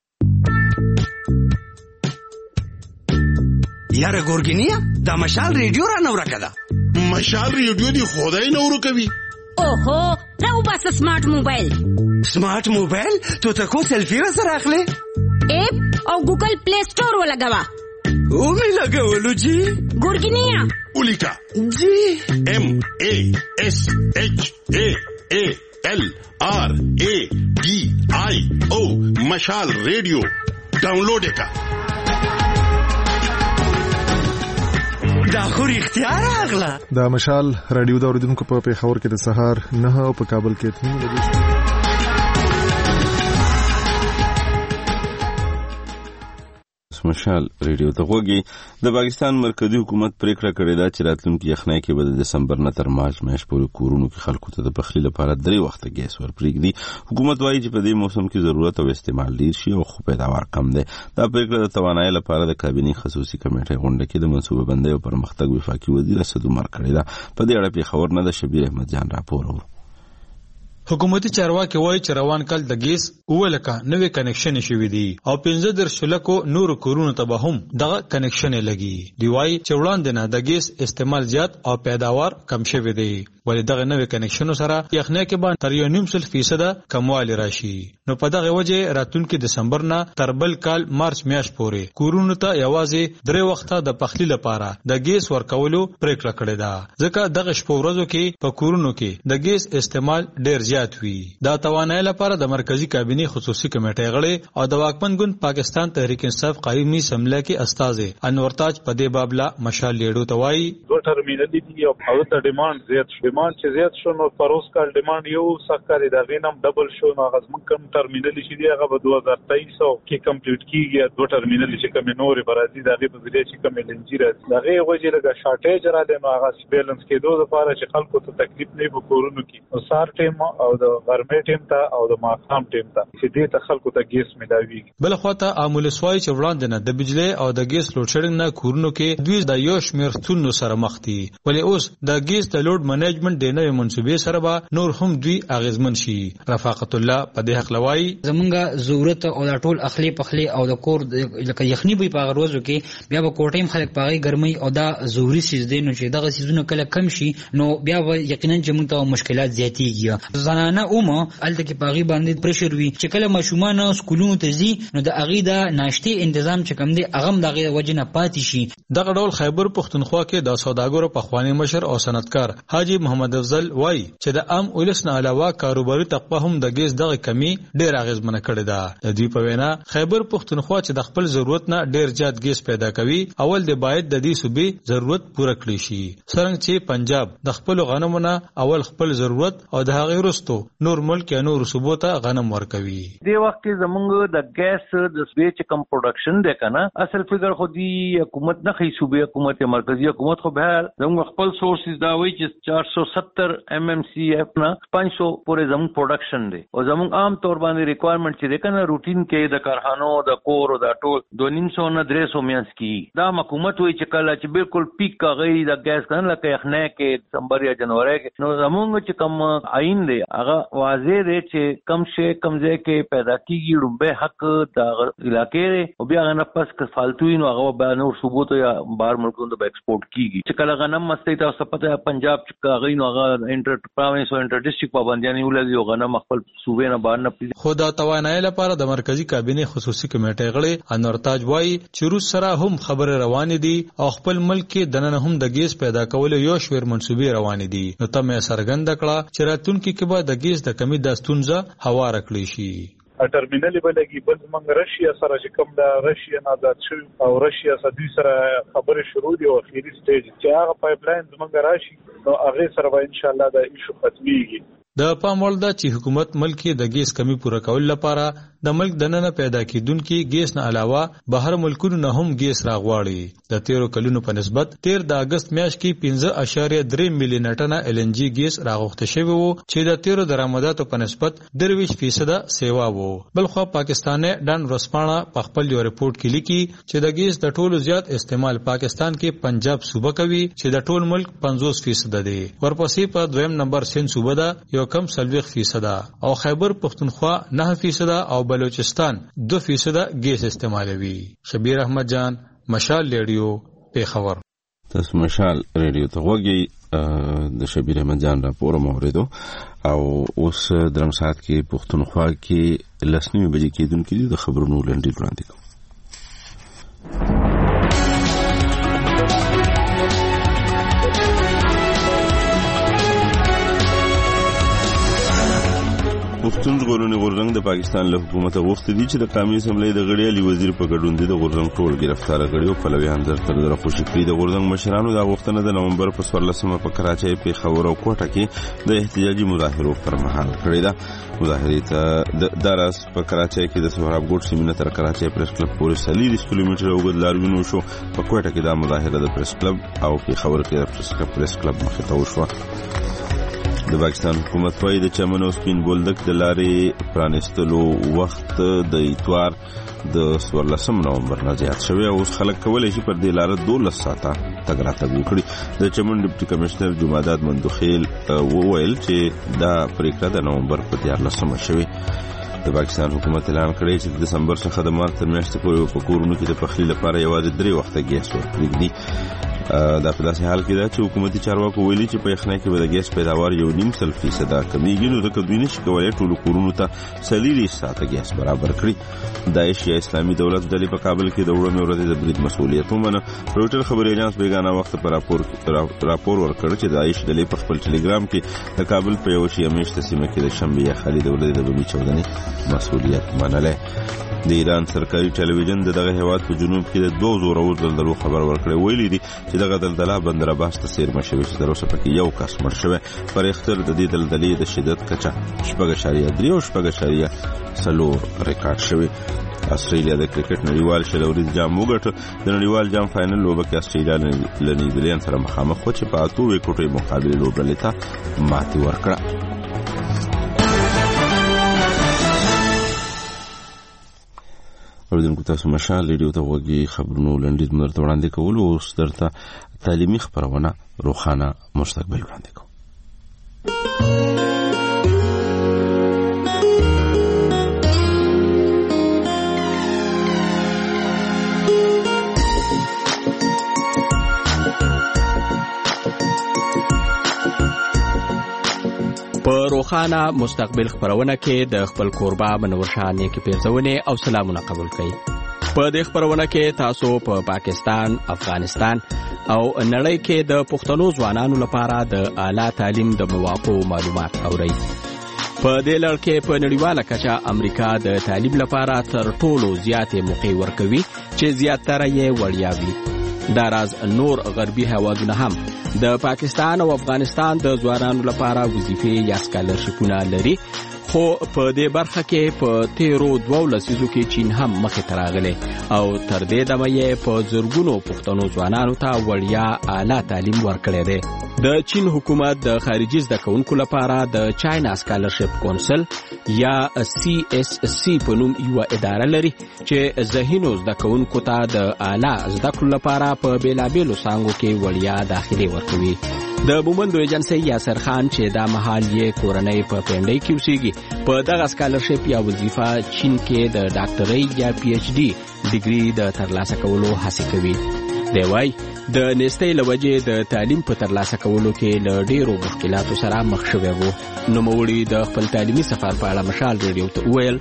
یاره ګورګینیا دا مشال ریډیو را نو راکړه. مشال ریډیو دی خدای نو ورکوي. اوهو راو بس سمارټ موبایل. سمارټ موبایل تو ته کو سیلفي را سره اخلي؟ اپ او ګوګل پلی سٹور ولګوا. او می لګولو جی ګورګینیا ولیکا جی ام ا اس اچ ا ا ال آر ا ډي آی او مشال ریډیو ډاونلوډ وکړه. دا خو اختیار اغلا دا مشال رادیو دا اوریدونکو په پیښور کې د سهار نه او په کابل کې اته بجې مشال ریډیو ته غوږی. د پاکستان مرکزی حکومت پریکړه کړې ده چې راتلونکي یخنۍ کې به د دسمبر نه تر مارچ میاشتې پورې کورونو کې خلکو ته د پخلي لپاره درې وخته ګیس ورپرېږدي. حکومت وایي چې په دې موسم کې ضرورت او استعمال ډیر شي او خو پیداوار کم دی. دا پریکړه د توانایي لپاره د کابینې خصوصي کمیټې غونډه کې د منصوبه بندۍ او پرمختګ وفاقي وزیر اسد عمر کړې ده. په دې اړه پیښور نه د شبیر احمد جان راپور اورو. حکومتي چارواکي وایي چې روان کال د ګیس اولکه نوې کنیکشن شوې دي او پنځه در شلکو نور کورونو ته به هم دغه کنیکشن لګي. دی وایي چې وړاندې نه د ګیس استعمال زیات او پیداوار کم شوی دی، ولې دغه نوې کنیکشن سره یخنۍ کې به تر یو نیم سل فیصد کموالی راشي. نو په دغه وجه راتلونکي دسمبر نه تر بل کال مارچ میاشت پورې کورونو ته یوازې درې وخته د پخلي لپاره د ګیس ورکولو پریکړه کړې ده، ځکه دغه شپو ورځو کې په کورونو کې د ګیس استعمال ډیر زیات وي. دا توانایي لپاره د مرکزی کابینې خصوصي کمیټې غړي او د واکمن ګوند پاکستان تحریک انصاف قایمي سمله کې استاد انور تاج په دې بابلا مشال لیډو ته وایي دوه ټرمینل دي او د ډیماند زیات شو. ډیماند چې زیات شو نو پروس کال ډیماند یو سکه د غینم ډبل شو. نو غزمن کم ټرمینل شي دی هغه په دوه هزار تیئیس کې کمپلیټ کیږي. دوه ټرمینل چې کوم نور برازي دغه په ځای چې کوم لنجیره دغه وجه لګه شارټیج را دي. نو هغه بیلانس کېدو لپاره چې خلکو ته تکلیف نه وکورونو کې نو سار ټیم او د غرمې ټیم ته او د ماښام ټیم ته چې دې ته خلکو ته ګیس ملاوي. بل خواته عامل سوای چې وړاندې نه د بجلی او د ګیس لوډ شیډینګ نه کورونو کې دوی د یو شمېر ستونزو سره مخ دي، ولې اوس د ګیس د لوډ منیجمنت د نوې منصوبې سره به نور هم دوی اغیزمن شي. رفاقت الله په دې حق لوي زمونږه ضرورت او د ټول اخلي پخلي او د کور لکه یخني به په غروزو کې بیا به کوټیم خلک پاغي ګرمي او دا ضروري سیز دي. نو چې دغه سیزونه کله کم شي نو بیا یقینا چې موږ ته مشکلات زیاتېږي. زنانه اومه الته کې پاغي باندې پرشر وي چې کله ماشومان سکولونو ته ځي نو د اغي د ناشتي تنظیم چې کوم دی اغم دغه وجنه پاتې شي. دغه ډول خیبر پښتونخوا کې د سوداګرو په خواني مشر او صنعتکار حاجی محمد افضل وای چې د عام ولس نه علاوه کاروباري طبقه هم د ګیس دغه کمی ډیر اغیزمنه کړې ده. د دې په وینا خیبر پښتونخوا چې د خپل ضرورت نه ډیر زیات ګیس پیدا کوي اول د باید د دې صوبې ضرورت پوره کړی شي، څنګه چې پنجاب د خپل غنمونه اول خپل ضرورت او د هغه وروسته نور ملک یا نور صوبو ته غنم ورکوي. دی وخت کې زمونږ د ګیس د سویچ کم پروډکشن دی کنه اصل فکر خو دی حکومت نه خي صوبې حکومت مرکزی حکومت خو به زموږ خپل سورسز دا وایي چې چار سو ستر ایم ایم سی اف نه پانچ سو پورې زموږ پروډکشن دی او زموږ عام طور باندې ریکوایرمنٹ چې دی کنه روټین کې د کارخانو د کور او د ټول دو نیم سو نه درې سو میانس کی دا حکومت وایي چې کله چې بالکل پیک کاغی د ګیس کنه لکه یخنه کې دسمبر یا جنوري کې نو زموږ چې کم عین دی هغه واضح دی چې کم شي کمزې کې پیدا کیږي لومبه حق د علاقې او بیا نه پس ک فالتوی نو هغه به نور صوبو ته یا بهر ملکونو ته ایکسپورټ کیږي. چې کله غنم مسته تاسو پته پنجاب چې هغه نو هغه انټر پروینس او انټر ډیسټریکټ پابندیاں ولګي او غنم خپل صوبې نه بهر نه پیږي. خدا توانایي لپاره د مرکزی کابینې خصوصي کمیټې غړي انور تاج وایي چې روس سره هم خبره روان دي او خپل ملک کې دننه هم د ګیس پیدا کول یو شویر منسوبې روان دي. نو تم یې سرګند کړه چې راتلونکي کې به د ګیس د کمی د ستونزه هوار کړی شي. ټرمینل بلګي بل موږ رشیا سره چې کوم د رشیا نه آزاد شو او رشیا سره دوی سره خبرې شروع دي او اخیری سټیج چې هغه پایپ لاین زموږ راشي نو هغه سره به ان شاء الله د ایشو ختميږي. د پام وړ ده چې حکومت ملک کې د ګیس کمی پوره کول لپاره د ملک دننه پیدا کیدونکو ګیس نه علاوه بهر ملکونو نه هم ګیس راغواړي. د تیرو کلونو په نسبت تیر د اگست میاشت کې پنځه اعشاریه درې میلیون ټنه ال ان جی ګیس راغوښته شوی وو چې د تیرو درآمداتو په نسبت درویش فیصد سیوا وو. بلخو پاکستان ډان ورسپانا په خپل یو ریپورت کې لیکي چې د ګیس د ټولو زیات استعمال پاکستان کې پنجاب صوبه کوي چې د ټول ملک پنځوس فیصد دی. ورپسې په دویم نمبر سند صوبه ده یو کم سلويخ فیصد او خیبر پختونخوا نه فیصد او بلوچستان دو فیصد ګیس استعمالوي. شبیر احمد جان مشال ریډیو پیښور. تاسو مشال ریډیو ته وګورئ د شبیر احمد جان راپور موریدو او اوس درم ساعت کې پختونخوا کې لسنیمه بجې کېدونکې د خبرونو لنډي وړاندې کوم. غورونی غورزنګ د پاکستان له حکومت غوښتي دي چې د قومي اسمبلی د غړي علي وزیر په ګډون دي د غورزنګ ټول گرفتار غړي او پلویان در تر در خوشي کړی. د غورزنګ مشرانو د غوښتنه د نومبر په څوارلسمه په کراچۍ، پیښور او کوټه کې د احتجاجي مظاهرو پر مهال کړی ده. مظاهرې ته د دراس په کراچۍ کې د سهراب ګوټ سیمه تر کراچۍ پریس کلب پورې څلور کیلومتره اوږد لاروی وشو. په کوټه کې د مظاهره د پریس کلب او پیښور کې د پریس کلب پریس کلب مخې ته وشو. د پاکستان حکومت وايي د چمن او سپین بولدک د لارې پرانستلو وخت د اتوار د څوارلسم نومبر نه زیات شوی او اوس خلک کولی شي پر دې لاره دولس ساعته تګ راتګ وکړي. د چمن ډیپټي کمشنر جمعداد مندوخیل وویل چې دا پریکړه د نومبر په دیارلسمه شوې. د پاکستان حکومت اعلان کړی چې د دسمبر څخه د مارچ تر میاشتې پورې په کورونو کې د پخلي لپاره یوازې درې وخته ګیس ورکړي. دا په داسې حال کې ده چې حکومتي چارواکو ویلي چې په یخنۍ کې به د ګیس پیداوار یو نیم سل فیصده کمیږي، نو ځکه دوی نشي کولی ټولو کورونو ته څلېرویشت ساعته ګیس برابر کړي. داعش یا اسلامي دولت ډلې په کابل کې د وړمې ورځې د برید مسؤلیت ومنه. رویټر خبري اژانس بیګانه وخت په راپور راپور ورکړ چې داعش ډلې په خپل ټلګرام کې د کابل په یو شیعه میشته سیمه کې د شنبې یا خالد ولدي د بمي چاودنې مسؤلیت منلی. د ایران سرکاري ټلویزیون د دغه هیواد په جنوب کې د دوه زورور دلدلو خبر ورکړی. ویلي دي چې دغه دلدله بندر عباس ته څیرمه شوې چې تر اوسه پکې یو کس مړ شوی. پر اختر د دې دلدلې د شدت کچه شپږ اعشاریه درې او شپږ اعشاریه څلور ریکارډ شوی. استرالیا د کرکټ نړیوال شل ورځ جام وګټه. د نړیوال جام فائنل لوبه کې استرالیا له نیوزیلند سره مخامخ و چې په اته وکټو مقابله لوبډلې ته ماتې ورکړه. اوریدونکو تاسو مشال ریډیو ته وګورئ. خبرونو لنډیز مرته وړاندې کول او اوس درته تعلیمي خبرونه روخانه مستقبل وړاندې کوم. په روخانه مستقبل خبرونه کې د خپل کوربه منور شاه نیکی پیرزونې او سلامونه قبول کړئ. په دې خبرونه کې تاسو په پا پاکستان، افغانستان او نړۍ کې د پښتنو ځوانانو لپاره د اعلی تعلیم د مواقعو معلومات اورئ. په دې لړ کې په نړیواله کچه امریکا د تعلیم لپاره تر ټولو زیاتې موقع ورکوي چې زیاتره یې وړیا وي. دا راز نور غربي هیوادونه هم د پاکستان او افغانستان د ځوانانو لپاره وظیفې یا سکالرشپونه لري، خو په دې برخه کې په تیرو دوو لسیزو کې چین هم مخې ته راغلی او تر دې دمه یې په زرګونو پښتنو ځوانانو ته وړیا اعلی تعلیم ورکړی دی. د چین حکومت د خارجي زده کوونکو لپاره د چاینا سکالرشپ کونسل یا سی اس سی په نوم یوه اداره لري چې ذهینو زده کوونکو ته د اعلی زده کړو لپاره په بیلابیلو څانګو کې وړیا داخلي ورکوي. د بومندو ایجنسی یاسر خان چې دا مهال یې کورنۍ په پنډۍ کې اوسېږي، په دغه سکالرشپ یا وظیفه چین کې د ډاکټرۍ یا پی ایچ ډي ډیګري د ترلاسه کولو هڅه کوي. دی وایي د نېستۍ له وجې د تعلیم په ترلاسه کولو کې له ډېرو مشکلاتو سره مخ شوی و. نوموړي د خپل تعلیمي سفر په اړه مشال ریډیو ته وویل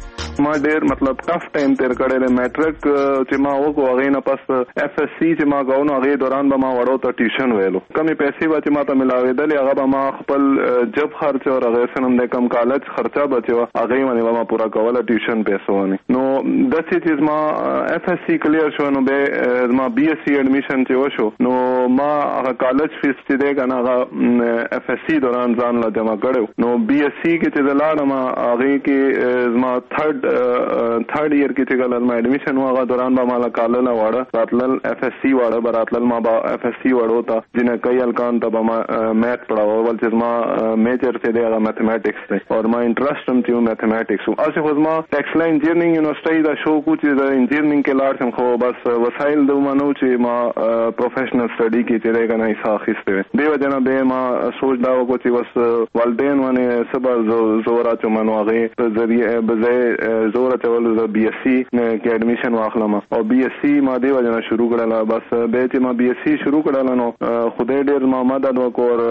ما ډیر مطلب ټف ټایم تیر کړی دی. میټرک چې ما وکړو هغې نه پس اف اس سی چې ما کوو نو هغې دوران به ما وړو ته ټیوشن ویلو. کمې پیسې به چې ما ته میلاوېدلې هغه به ما خپل جب خرچ او هغې څه نوم دی کم کالج خرچه به چې وه هغې باندې به ما پوره کوله ټیوشن پیسو باندې. نو داسې چې زما اف اس سی کلیر شو نو بیا زما بي اس سی ایډمیشن چې وشو نو ما هغه کالج فیس چې دی که نه هغه اف اس سی دوران ځان له جمع کړی. نو بي اس سی کې چې زه لاړم هغې کې زما تھرډ تھرډ ایئر کې چې کله ما ایډمیشن و هغه دوران به مالا کالله واړه راتلل اف اس سی واړه به راتلل ما به اف اس سی وړو ته جنکۍ هلکان ته به ما میث پړاوه ول چې زما میجر چې دی هغه میتھمیټکس دی او ما انټرسټ هم چې و میتھمیټکس و. هسې خو زما ټیکسلا انجینرینګ یونیورسټۍ دا شوق و چې د انجینرینګ کې لاړ شم، خو بس وسایل د ومه نه و چې ما پروفیشنل سټډي کې چې دی که نه حصه اخیستې وې. دې وجه نه بیا ما سوچ دا وکړو چې بس والدین باندې څه به زور اچوم نو هغې په ذریعه به ځای زور چول ز بي اس سي کې اډمیشن واخلم او بي اس سي ما دی وجنه شروع کړل بس به چې ما بي اس سي شروع کړل نو خدای ډیر ما مدد وکور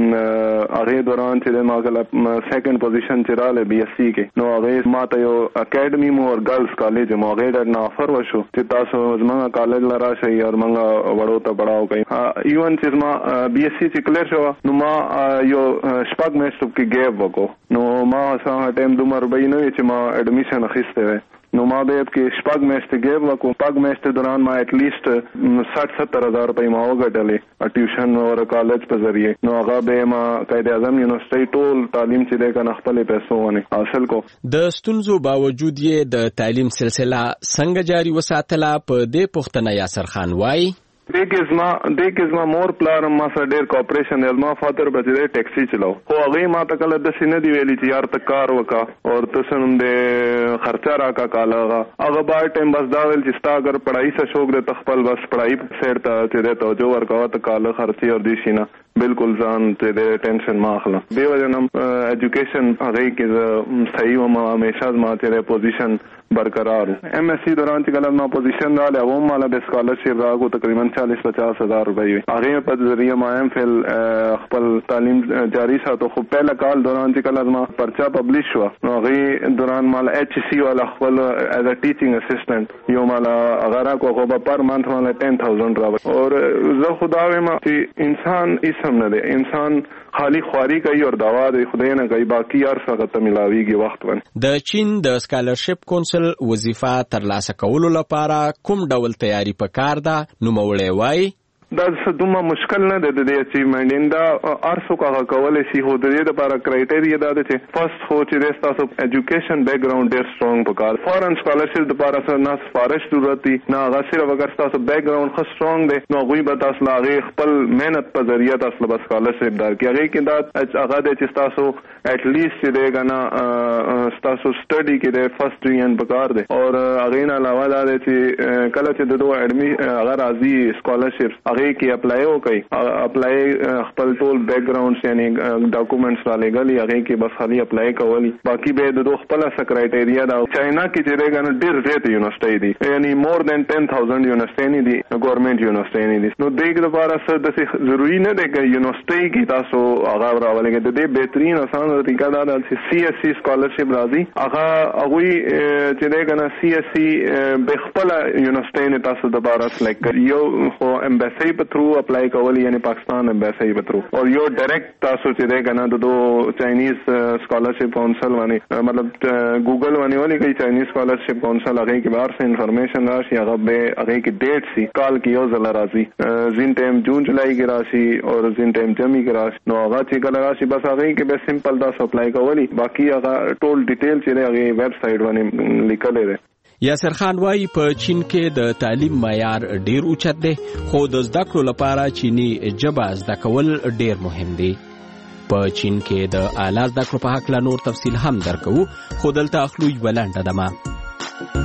هغه دوران چې ما کله سیکنډ پوزیشن چې رااله بي اس سي کې نو هغه ما ته یو اکیډمي مور ګرلز کالج مو هغه د نافر وشو چې تاسو زموږ کالج لرا شي او موږ وړو ته پڑھاو کوي ایون چې ما بي اس سي چې کلیر شو نو ما یو شپږ میاشتو کې ګیپ وکړو نو ما سره ټیم دومره به نه چې ما اډمیشن اخیسته نو ما به کې شپږ میاشتې ګیپ وکړو شپږ میاشتې دوران ما اټ لیست ساٹھ ستر هزار روپۍ ما وګټلې ټیوشن او کالج په ذریعه نو هغه به ما قائد اعظم یونیورسيټي ټول تعلیم چې ده کنه خپل پیسو باندې حاصل کو د ستونزو باوجود یې د تعلیم سلسله څنګه جاری وساتله په دې پوښتنه یاسر خان وایي دیکھزما دیکھزما مور پلار ما سره ډیر کوپریشن دی ما فادر بچی ټیکسی چلاو خو هغه ما ته کله د سینې دی ویلي چې یار ته کار وکا او تاسو نوم دې خرچه راکا کالاغه هغه بار ټیم بس دا ویل چې ستا اگر پڑھائی سے شوق دې تخپل بس پڑھائی سیر ته چې دې توجه ورکاوه ته کاله خرچي اور دي شینه بالکل ځان ته دې ټینشن ما اخلا به وجنم ایجوکیشن هغه کې صحیح و ما همیشه ما ته پوزیشن برقرار ایم ایس سی دوران چې کله ما پوزیشن رااله و ما له اسکالرشپ راغو تقریبا چالیس پچاس ہزار روپئے هغه په ذریعہ ما ایم فل خپل تعلیم جاری ساتو خو پہلا کال دوران چې کله ما پرچا پبلش شو نو هغه دوران مال ایچ سی والا خپل ایز ا ټیچینګ اسسټنټ یو مال هغه کو خو پر منث مال دس ہزار راو اور زه خدا ما چې انسان اسم نه دی انسان خالی خواري کوي او دوا د خدای نه کوي باقی هر څه ته ملاويږي وخت باندې د چین د سکالرشپ کونسل وظیفه ترلاسه کولو لپاره کوم ډول تیاری پکار ده نو مولوی وای دا دومره مشکل نه ده د اچیومنت اندا ارسو کا کولای شي هو د دې لپاره کرایټیریا دا ده چې فرست خو چې تاسو ایجوکیشن بیک گراوند ډیر سترونګ پکار فورن سکالرشپ لپاره سره نه سفارش ضرورت دي نه هغه صرف اگر تاسو بیک گراوند خو سترونګ دی نو غوي به تاسو لاغه خپل مهنت په ذریعہ تاسو به سکالرشپ درکې هغه کې دا هغه د چې تاسو اټ لیست چې دیګا نه تاسو سټڈی کې د فرست ریان پکار دی او هغه نه علاوه دا چې کله چې د دوه اډمی هغه راځي سکالرشپ کې اپلای وکي اپلای خپل ټول بیک گراوندز یعنی ډاکومېنټس را لګالي هغه کې بس خالي اپلای کولی باقي به د دوه خپل سکرایټیریا دا چاینا کې چې دغه ډیر زیات یونیورسيټي دي یعنی مور دین ټن تھاؤزنډ یونیورسيټي دي ګورنمنت یونیورسيټي دي نو دغه لپاره څه د ضروری نه دی چې یونیورسيټي کې تاسو هغه راولګي د دې بهترین آسان طریقه دا ده چې سی ایس سی سکالرشپ راځي هغه هغه چې دغه نه سی ایس سی به خپل یونیورسيټي نه تاسو د بارا سلیکټ کړئ یو خو امبیسی په تھرو اپلای کولی یعنی پاکستان امبیسی په تھرو او یو ډایرکټ تاسو چې ده کنه د دو چاینیز سکالرشپ کونسل باندې مطلب ګوګل باندې ولې کوي چاینیز سکالرشپ کونسل هغه کې بار څه انفارمیشن راشي هغه به هغه کې ډیټ سی کال کې یو ځل راځي زین ټیم جون جولای کې راشي او زین ټیم جمی کې راشي نو هغه چې کله راشي بس هغه کې به سمپل تاسو اپلای کولی باقي هغه ټول ډیټیل چې هغه ویب سټ باندې لیکل دی یاسر خان وایي په چین کې د تعلیم معیار ډیر اوچت دی خو د زده کړو لپاره چینی ژبه زده کول ډیر مهم دی په چین کې د اعلی زده کړو په حق لا نور تفصیل هم درکو خو دلته اخلو یو ولنډه دمه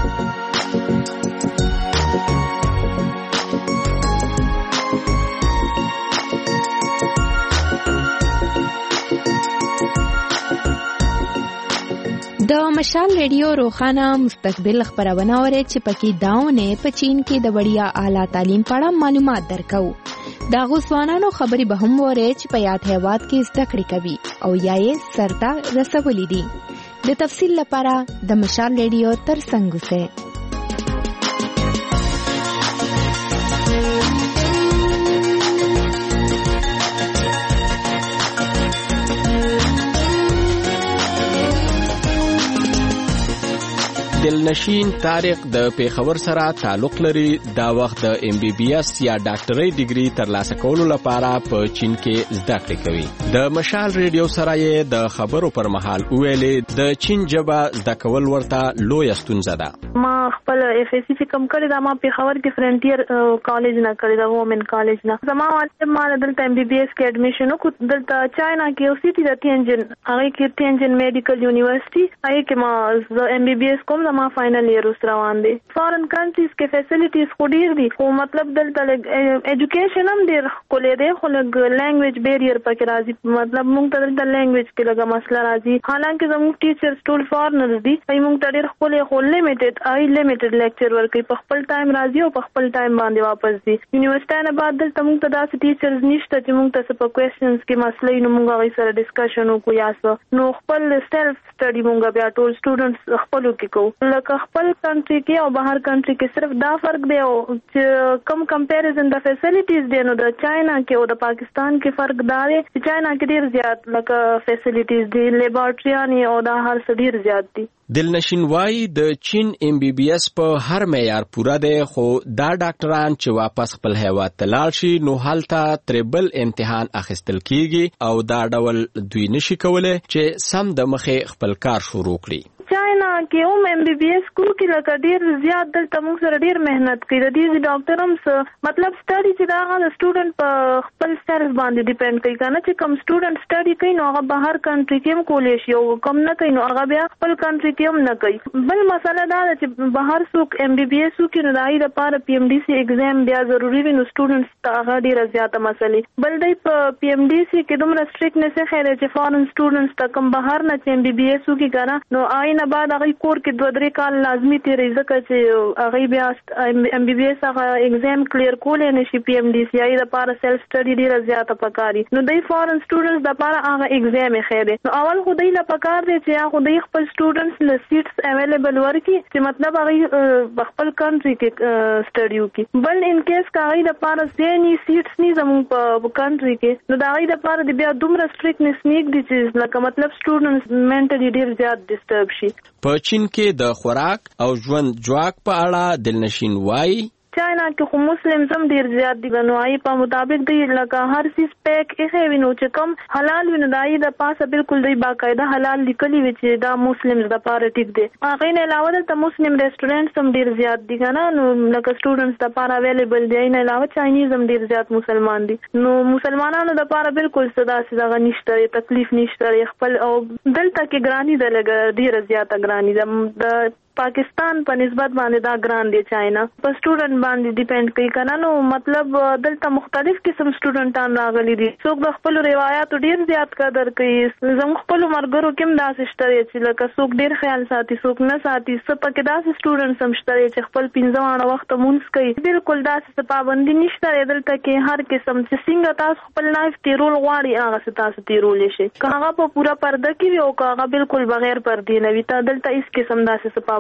د مشال ریډیو روخانه مستقبل خبرونه اوري چې پکې داونه په چین کې د وړیا اعلی تعلیم په اړه معلومات درکو دا غوښوانانو خبري به هم وره چې په یاد هیواد کې زده کړې کوي او یا یې سرتا رسولې دي د تفصیل لپاره د مشال ریډیو تر څنګ اوسئ دلنشین طارق د پیښور سره تعلق لري دا وخت د ام بي بي اس یا ډاکټرۍ ډیګري ترلاسه کولو لپاره په چین کې زده کړې کوي د مشال ریډیو سره یې د خبرو پر مهال ویلې د چین ژبه زده کول ورته لوی ستونزه ده ما خپل اف اس سی کم کړی دا ما په خبر کې فرنټیر کالج نه کړی دا وومن کالج نه زما والد ما دلته ام بي بي اس کې اډمیشن وکړ دلته چاینا کې او سیټي د تینجن هغه کې تینجن میډیکل یونیورسيټي هغه کې ما ام بي بي اس کوم زما فائنل ایئر اوس روان دي فارن کنټریز کې فیسیلیټیز خو ډیر دي خو مطلب دلته ایجوکیشن هم ډیر کولې دی خو لږ لینګویج بیریئر پکې راځي مطلب موږ ته دلته لینګویج کې لږه مسله راځي حالانکه زموږ ټیچرز ټول فارنرز دي هی موږ ته ډیر خولې خو لیمیټډ هی لیمیټډ لیکچر ورکوي په خپل ټایم راځي او په خپل ټایم باندې واپس دي یونیورسيټي نه بعد دلته موږ ته داسې ټیچرز نشته چې موږ ته په کوېسچنز کې مسلې نو موږ هغې سره ډسکشن وکړو یا څه نو خپل سیلف سټډي موږ بیا ټول سټوډنټس خپلو کې کوو لکه خپل کنټري کې او بهر کنټري کې صرف دا فرق دی او چې کم کمپیریزن د فیسیلیټیز دی نو د چاینا کې او د پاکستان کې فرق دا دی چې چاینا کې ډیر زیات لکه فیسیلیټیز دي لیبارټریانې او دا هر څه ډیر زیات دي دلنشین وای د چین ام بی بی اس په هر معیار پوره دی خو دا ډاکټران چې واپس خپل هیواد ته لاړ شي نو هلته تریبل امتحان اخیستل کیږي او دا ډول دوی نشي کولای چې سم د مخې خپل کار شروع کړي چاینا کې هم ام بي بي اس کو کې لکه ډیر زیات دلته موږ سره ډیر مهنت کوي د دې ډاکټر هم څه مطلب سټډي چې دا هغه سټوډنټ په خپل سټرس باندې ډیپند کوي کنه چې کوم سټوډنټ سټډي کوي نو هغه بهر کنټري کې هم کولای شي او کوم نه کوي نو هغه بیا خپل کنټري کې هم نه کوي بل مسله دا ده چې بهر څوک ام بي بي اس کې نو دای لپاره پی ام ډي سي ایگزام بیا ضروری وي نو سټوډنټس ته هغه ډیر زیاته مسلې بل دی په پی ام ډي سي کې دومره سټریکټنس خیر چې فارن سټوډنټس ته کوم بهر نه چې ام بي بي اس کې کنه نو آی نه بعد هغه کور کې دوه درې کال لازمي تیرې ځکه چې هغه بیا ام بي بي اس هغه ایگزام کلیر کولای نشي پی ام ډي سی آی لپاره سیلف سټډي ډیره زیاته پکاري نو د فارن سټوډنټس لپاره هغه ایگزام خېده نو اول خو دای لا پکار دی چې هغه د خپل سټوډنټس له سیټس اویلیبل ورکي چې مطلب هغه خپل کنټري کې سټډي وکي بل ان کیس کاغی لپاره سینی سیټس نه زموږ په کنټري کې نو دای لپاره د بیا دومره سټریکټنس نیک دي چې لکه مطلب سټوډنټس منټلی ډیر زیات ډیسټرب شي په چین کې د خوراک او ژوند جواک په اړه دلنشین وای چاینا کې خو مسلم زم ډیر زیات دي نو آی په مطابق دی لکه هر سیس پیک یې وینو چې کم حلال وینو دای د پاسه بالکل دی باقاعده حلال لیکلي وي چې دا مسلمز د پاره ټیک دي هغه نه علاوه د مسلم ریسټورانټ هم ډیر زیات دي کنه نو لکه سټوډنټس د پاره اویلیبل دي نه علاوه چاینیز هم ډیر زیات مسلمان دي نو مسلمانانو د پاره بالکل صدا صدا نشته تکلیف نشته خپل او دلته کې ګرانی د لګ ډیر زیاته ګرانی د پاکستان په نسبت باندې دا ګران دی چاینا په سټوډنټ باندې ډیپند کوي کنه نو مطلب دلته مختلف قسم سټوډنټان راغلي دي څوک د خپل روایتو ډیر زیات قدر کوي زموږ خپل مرګرو کوم داسې شته چې لکه څوک ډیر خیال ساتي څوک نه ساتي څه پکې داسې سټوډنټس هم شته چې خپل پنځه وانه وخت مونږ کوي بالکل داسې پابندي نشته دلته کې هر قسم چې څنګه تاسو خپل لایف تیرول غواړي هغه تاسو تیرول شي که هغه په پورا پرده کې وي او که هغه بالکل بغیر پردې نه وي ته دلته هیڅ قسم داسې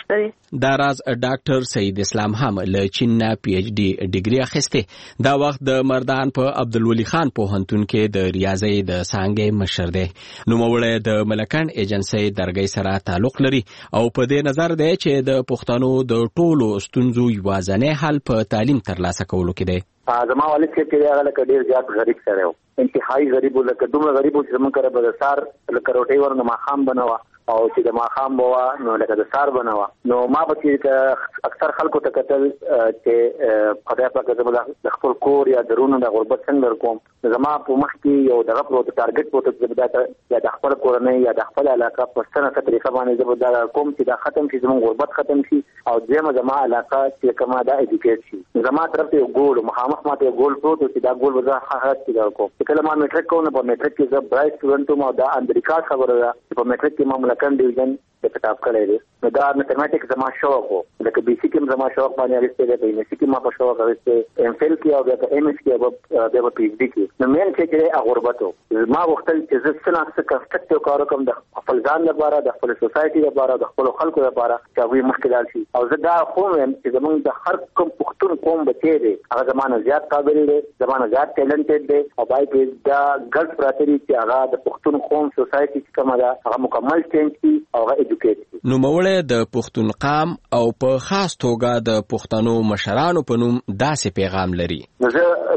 دا راز ډاکټر سید اسلام هم له چین نه پی ایچ ډي ډیګري اخیسته دا وخت د مردان په عبدالولي خان پوهنتون کې د ریاضي د څانګې مشر دی نوموړی د ملکن ایجنسي درګۍ سره تعلق لري او په دې نظر دی چې د پښتنو د ټولو ستونزو یوازینی حل په تعلیم ترلاسه کولو کې دی زما والد چې هغه لکه ډیر زیات غریب سره و انتهایی غریب لکه دومره غریب چې موږ کړه به سار لکه روټي ورنه ماخام بنوا او چې د ماخام بوا نو لکه د سار بنوا نو ما به چې اکثر خلکو ته کتل چې خدای پاک زما د خپل کور یا درونو د غربت څنګه کوم زما په مخ کې یو دغه پروت ټارګټ پروت چې یا د خپل کورنۍ یا د خپل علاقه په څنګه طریقه باندې زما د کوم چې دا ختم شي زموږ غربت ختم شي او دغه زما علاقه چې کومه دا ایجوکیټ شي زما طرف ته ګول مخامخ ماته ګول پروت چې دا ګول وځه حقیقت کې کوم کله ما میټریک کوم په میټریک کې زه برای سټوډنټ ما دا امریکا خبره ده په میټریک کې ما ملکن ډیویژن د کتاب کړی دی نو دا میتھمیټکس زما شوق وو لکه بي سي کې زما شوق باندې اړیسته دی بي سي کې ما په شوق اړیسته ایم فیل کې او د ایم اس کې او د پی ایچ ډي کې نو مین چې کې غربتو ما وختل چې زه څنګه څه کنسټرکټیو کار کوم د خپل ځان لپاره د خپل سوسايټي لپاره د خپل خلکو لپاره چې وي مخکې شي او زه دا خو هم چې زمونږ د هر کوم پښتون قوم بچی دی هغه زمانه زیات قابل دی زمانه زیات ټیلنټډ دی او بای کې دا ګډ پراتري چې هغه د پښتون قوم سوسايټي چې کومه ده هغه مکمل چینج کی او هغه ایجوکیټ نو موړې د پښتون قام او په خاص توګه د پښتنو مشرانو په نوم داسې پیغام لري زه پښتون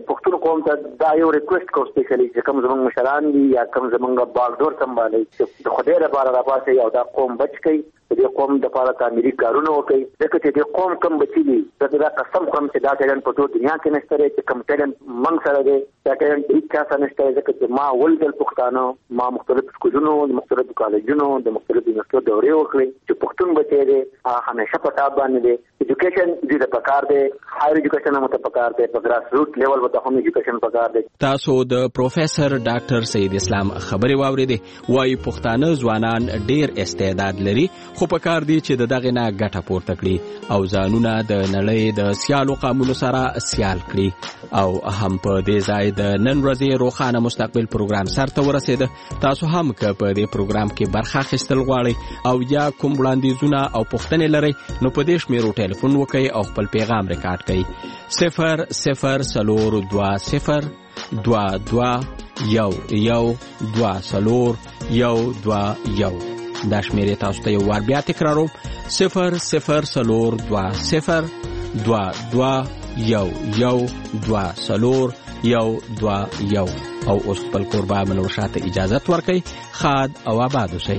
قوم ته دا یو ریکوست کو سپیشلی چې کوم زمونږ مشران دي یا کوم زمونږ باغدور سمبالي چې د خدای لپاره راپاسي او دا قوم بچ کړي د قوم د لپاره تعمیري کارونه وکړي ځکه چې د قوم کم بچي دي دا قسم کوم چې دا ټالنت په ټول دنیا کې نشته چې کم ټالنت منګ سره دی دا ټالنت هیڅ چا سره نشته ځکه چې ما ولدل پښتانه ما مختلف سکولونو مختلف کالجونو د مختلف یونیورسيټو دورې وکړې چې پښتون بچي دي همیشه په تاب باندې دي ایجوکیشن دې د پکار دی هایر ایجوکیشن هم ته پکار دی په ګراس روټ لیول به هم ایجوکیشن پکار دی. تاسو د پروفیسور ډاکټر سید اسلام خبري واوریدې وايي پښتانه ځوانان ډیر استعداد لري خو پکار دي چې دغه نه ګټه پورته کړي او ځانونه د نړۍ د سیالو قامونو سره سیال کړي او هم په دې ځای د نن ورځې روښانه مستقبل پروګرام سرته ورسید. تاسو هم که په دې پروګرام کې برخه اخیستل غواړئ او یا کوم وړاندیزونه او پوښتنې لرئ نو په دې شمیرو ټلیفون وکړئ او خپل پیغام ریکارډ کړئ صفر صفر څلور دوه صفر دوه دوه یو یو دوه څلور یو دوه یو. دا شمیرې تاسو ته یو وار بیا تکراروم صفر صفر څلور دوه صفر دوه دوه یو یو دوه څلور یو دوه یو. او اوس خپل قربا منور شاته اجازت ورکړئ. خاد او آباد اوسئ.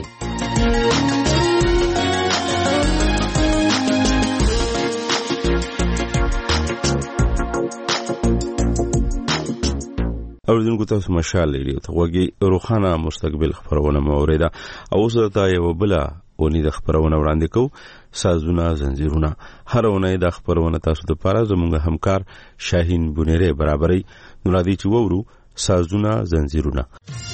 اوریدونکو تاسو مشال لري ته وګي روخانه مستقبل خبرونه موریده او اوس ته یو بل ونی د خبرونه وړاندې کو سازونه زنجیرونه هر ونی د خبرونه تاسو ته پاره زموږ همکار شاهین بونیره برابرې نورادي چې وورو سازونه زنجیرونه.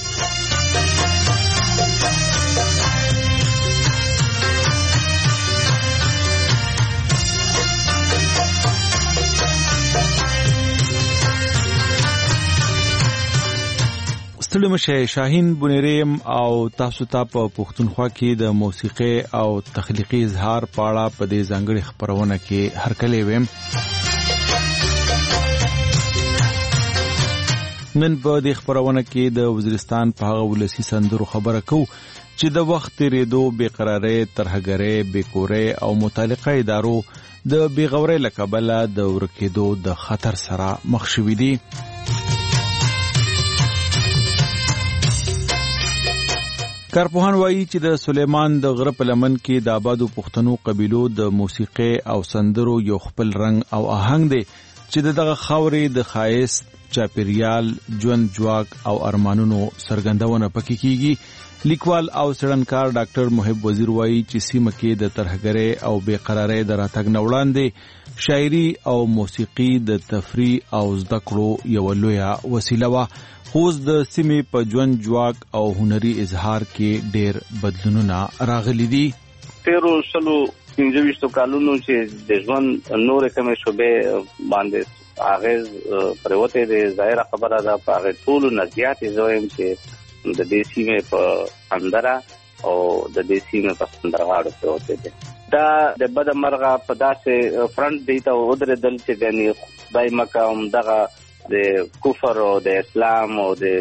ستړي مشه شاهین بونیریم او تاسو ته په پښتونخوا کې د موسیقي او تخلیقي اظهار پاړه په دې ځانګړي خبرونه کې هرکلی ویم. نن په دې خبرونه کې د وزیرستان په هغه ولسی سندرو خبره کو چې د وخت تیریدو بیقراری ترهګری بیکوري او متعلقه ادارو د بیغوري لکبله د ورکیدو د خطر سره مخ شوي دي. کارپوهان وایي چې د سلیمان د غره په لمن کې د آبادو پښتنو قبیلو د موسیقي او سندرو یو خپل رنگ او آهنګ دی چې دغه خاورې د خایست چاپیریال ژوند جواک او ارمانونو سرګندونه پکې کیږي. لیکوال او څېړنکار ډاکټر محب وزیر وایي چې سیمه کې د ترهګرۍ او بېقرارۍ د راتګ نه وړاندې شاعري او موسیقي د تفریح او زده کړو یوه لویه وسیله وه خو د سیمې په ژوند جواک او هنري اظهار کې ډېر بدلونونه راغلي دي. تیرو سلو پنځه ویشتو کلونو چې د ژوند نورې کومې شعبې باندې اغېز پرېوتی دی ظاهره خبره ده په هغې ټولو نه زیاتې زه وایم چې د دې سیمې په سندره او د دې سیمې په سندرغاړو پرېوتی دی. دا د بده مرغه په داسې فرنټ دی ته ودرېدل چې ګنې خدای مکه همدغه د کفر او د اسلام او د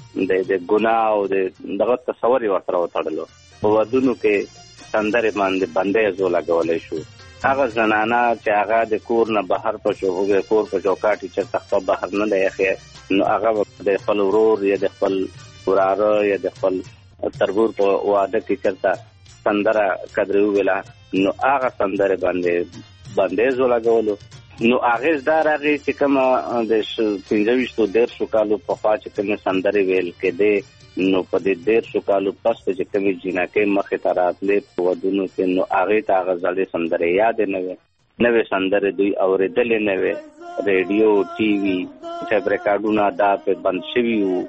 د ګناه او د دغه تصور یې ورته وتړلو. په ودونو کې سندرې باندې بندیز ولګولی شو. هغه زنانه چې هغه د کور نه بهر په شو هغې کور په چوکاټ کې چېرته خپل بهر نه دی ایښی نو هغه د خپل ورور یا د خپل وراره یا د خپل تربور په واده کې چېرته سندره قدرې وویله نو هغه سندرې باندې بندیز ولګولو. نو اغیز دا راغی چې کومه د پنځه ویشتو دېرشو کالو پخوا چې کومې سندرې ویل کېدې نو په دې دېرشو کالو پس ته چې کومې جینکۍ مخې ته راتلې په ودونو کې نو هغې ته هغه زړې سندرې یادې نه وې نوې سندرې دوی اورېدلې نه وې. ریډیو ټي وي ټیپ ریکارډونه دا پې بند شوي وو.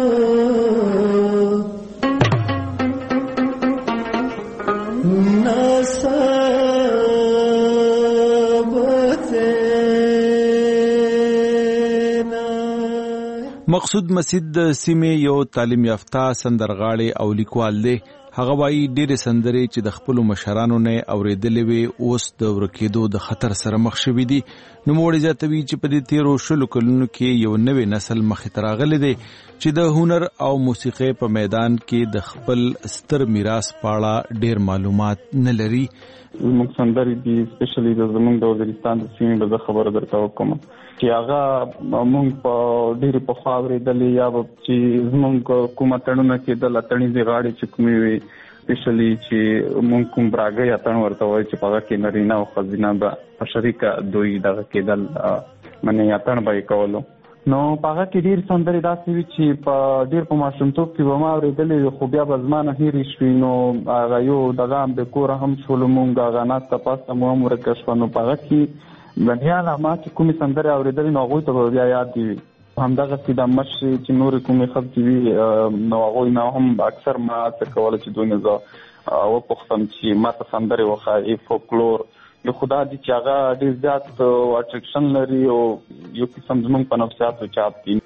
No مقصود مسید د سیمې یو تعلیم یافته سندرغاړی او لیکوال دی. هغه وایي ډېرې سندرې چې د خپلو مشرانو نه اورېدلې وې اوس د ورکېدو د خطر سره مخ شوي دي. نوموړی زیاتوي چې په دې تېرو شلو کلونو کې یو نوی نسل مخې ته راغلی دی چې د هنر او موسیقۍ په میدان کې د خپل ستر میراث په اړه ډېر معلومات نه لري. زموږ سندرې دي سپیشلی د زموږ د وزیرستان د سیمې به زه خبره درته وکړم چې هغه موږ په ډېرې پخوا اورېدلې یا به چې زموږ کومه تړونه کېدل اتڼیزې غاړې چې کومې وي سپیشلی چې موږ کوم براګۍ اتڼ ورته وایي چې په هغه کې نرینه او ښځینه به په شریکه دوی دغه کېدل منې اتڼ به یې کولو. نو په هغه کې ډېر سندرې داسې وي چې په ډېر په ماشومتوب کې به ما اورېدلې خو بیا به زما نه هېرې شوي. نو هغه یو دغه هم د کوره هم شولو مونږ هغه ناسته پاسته مو هم ورکه شوه. نو په هغه کې بنیاله ما چې کومې سندرې اورېدلې نو هغوی ته به بیا یاد دي. همدغسې د مشرې چې نورې کومې خلکې وي نو هغوی نه هم اکثر ما هڅه کوله چې دوی نه زه وپوښتم چې ما ته سندرې وښایي فولکلور یو خدا دي چې هغه ډېر زیات اټریکشن لري او یو قسم زموږ په نفسیاتو چاپ دي.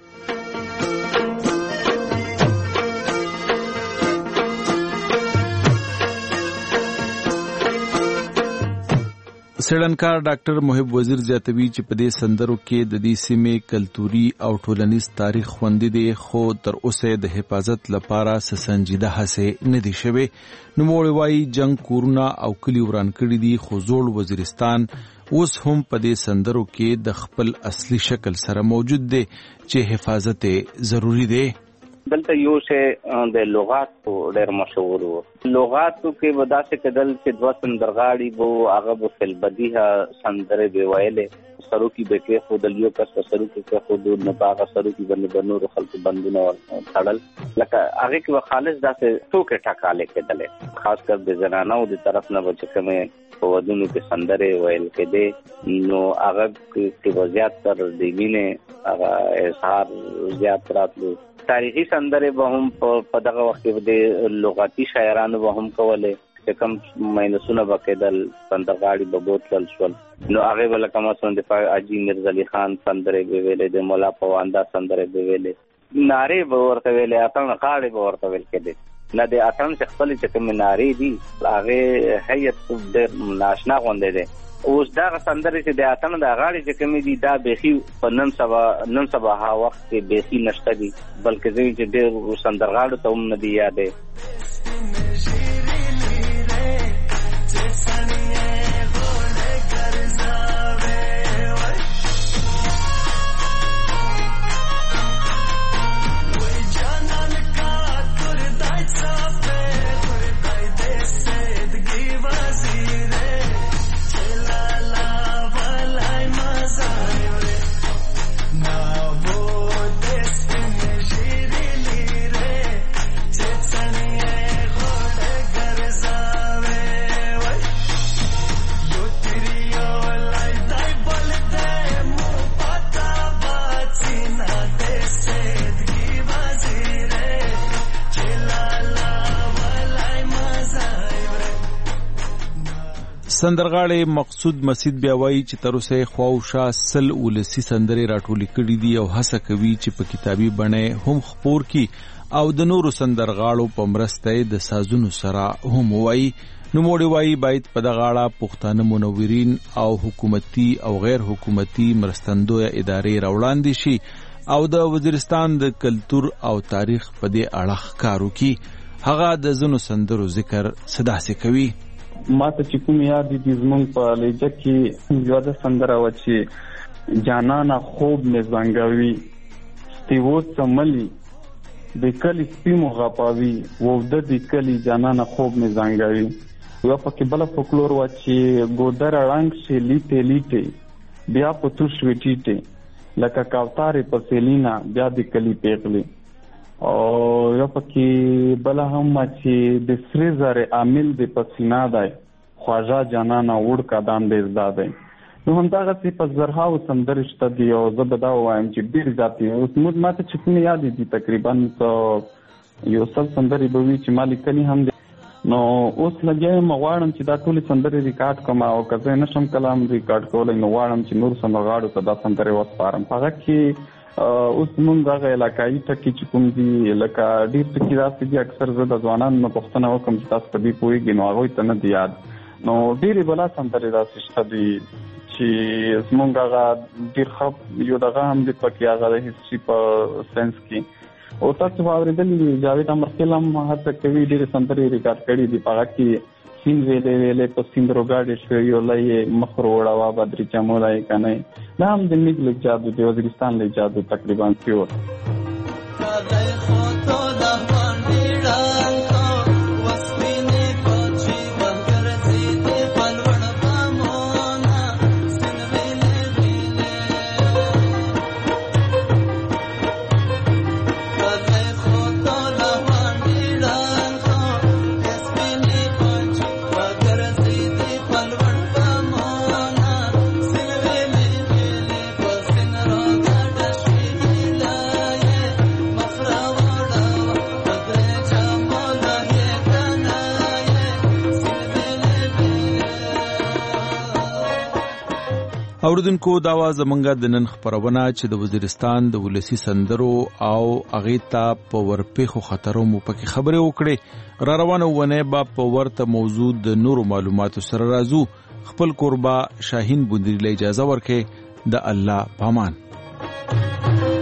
سړنکار ډاکټر محب وزیر زیاتوي چې په دې سندرو کې د دې سیمې کلتوري او ټولنیز تاریخ خوندي دی خو تر اوسه د حفاظت لپاره څه سنجیده هڅې نه دي شوې. نوموړی وایي جنگ کورونه او کلي وران کړي دي خو زوړ وزیرستان اوس هم په دې سندرو کې د خپل اصلي شکل سره موجود دی چې حفاظت ضروری دی. دلته یو شی د لغاتو ډېر مشهور وو. لغاتو کې به داسې کېدل چې دوه سندرغاړي به هغه به فی البدیهه سندرې به ویلې سروکي به کېښودل یو کس په سروکي کېښودل نو په هغه سروکي باندې به نورو خلکو بندونه تړل لکه هغې کې به خالص داسې ټوکې ټکالې کېدلې خاص کر د زنانو د طرف نه به چې کومې په ودونو کې سندرې ویل کېدې نو هغه کې به زیات تر د مینې هغه اظهار زیات راتلو. تاریخي سندرې به هم په دغه وخت کې د لغاتي شاعرانو به هم کولې چې کوم مینسونه به کېدل سندرغاړي به بوتلل شول نو هغې به لکه مثلا د حاجي میرزلي خان سندرې به ویلې د مولا پواندا سندرې به ویلې نارې به ورته ویلې اتڼ غاړې به ورته ویل کېدې نه د اتڼ چې خپلې چې کومې نارې دي هغې هیت ډېر ناشنا غوندې دی. اوس دغه سندرې چې د اتڼ د غاړې چې کومې دي دا بیخي په نن سبا نن سبا ها وخت کې بیخي نشته دي بلکې ځینې چې ډېر سندرغاړو ته هم نه دي یادې. سندرغاړی مقصود مسید بیا وایي چې تر اوسه خواوشا سل ولسی سندرې راټولې کړي دي او هڅه کوي چې په کتابي بڼه هم خپور کړي او د نورو سندرغاړو په مرسته د سازونو سره هم وایي. نوموړی وایي باید په دغه اړه پښتانه منورین او حکومتي او غیر حکومتي مرستندویه ادارې راوړاندې شي او د وزیرستان د کلتور او تاریخ په دې اړه ښکار وکړي. هغه د ځینو سندرو ذکر څه داسې کوي. ما ته چې کوم یاد دي زمونږ په لهجه کې یو د سندره وه چې جانانه خوب مې زنګوي ستیو څملي د کلي سپي مو غپاوي ووده د کلي جانانه خوب مې زنګوي. یوه پکې بله فولکلور وه چې ګودره ړنګ شي لیټې لیټې بیا په توش وي ټیټې لکه کوتارې په سیلینا بیا د کلي پیغلې. او یو پکې بله هم چې د سرې زرې عامل د پسینا دی خواږه جانانه وړ قدم دی زده دی. نو همدغسې په زرهاو سندرې شته دي او زه به دا ووایم چې ډېر زیات دي. اوس موږ ما ته چې کومې یادې دي تقریبا څه یو سل سندرې به وي چې ما لیکلي هم دي. نو اوس لګیا یم غواړم چې دا ټولې سندرې ریکارډ کړم او که زه یې نشم کله هم ریکارډ کولی نو غواړم چې نورو سندرغاړو ته دا سندرې وسپارم. په هغه کې اوس موږ هغه علاقایي ټکي چې کوم دي لکه ډېر ټکي داسې دي اکثر زه د ځوانانو نه پوښتنه وکړم چې تاسو په دې پوهېږئ نو هغوی ته نه دي یاد. نو ډېرې بلا سندرې داسې شته دي چې زموږ هغه ډېر ښه یو دغه هم دي پکې هغه د هسټري په ساینس کې او تاسو به اورېدلي جاوید احمدخیل هم هڅه کوي ډېرې سندرې ریکارډ کړي دي په هغه کې سیند ویلې ویلې په سیند روګاډې شوې یولای مخ وروړه بدري چمولای کنه دا هم د میګ لیک جادو دی وزیرستان لیک جادو تقریبا پیور اوردونکو دا وا زمونږه د نن خبرونه چې د وزیرستان د ولسی سندرو او اغه ته په ورپېخو خطرو مو پکې خبرې وکړې را روانه ونه با په ورته موضوع د نورو معلوماتو سره راځو. خپل قربا شاهین بوندری له اجازه ورکې د الله پامان.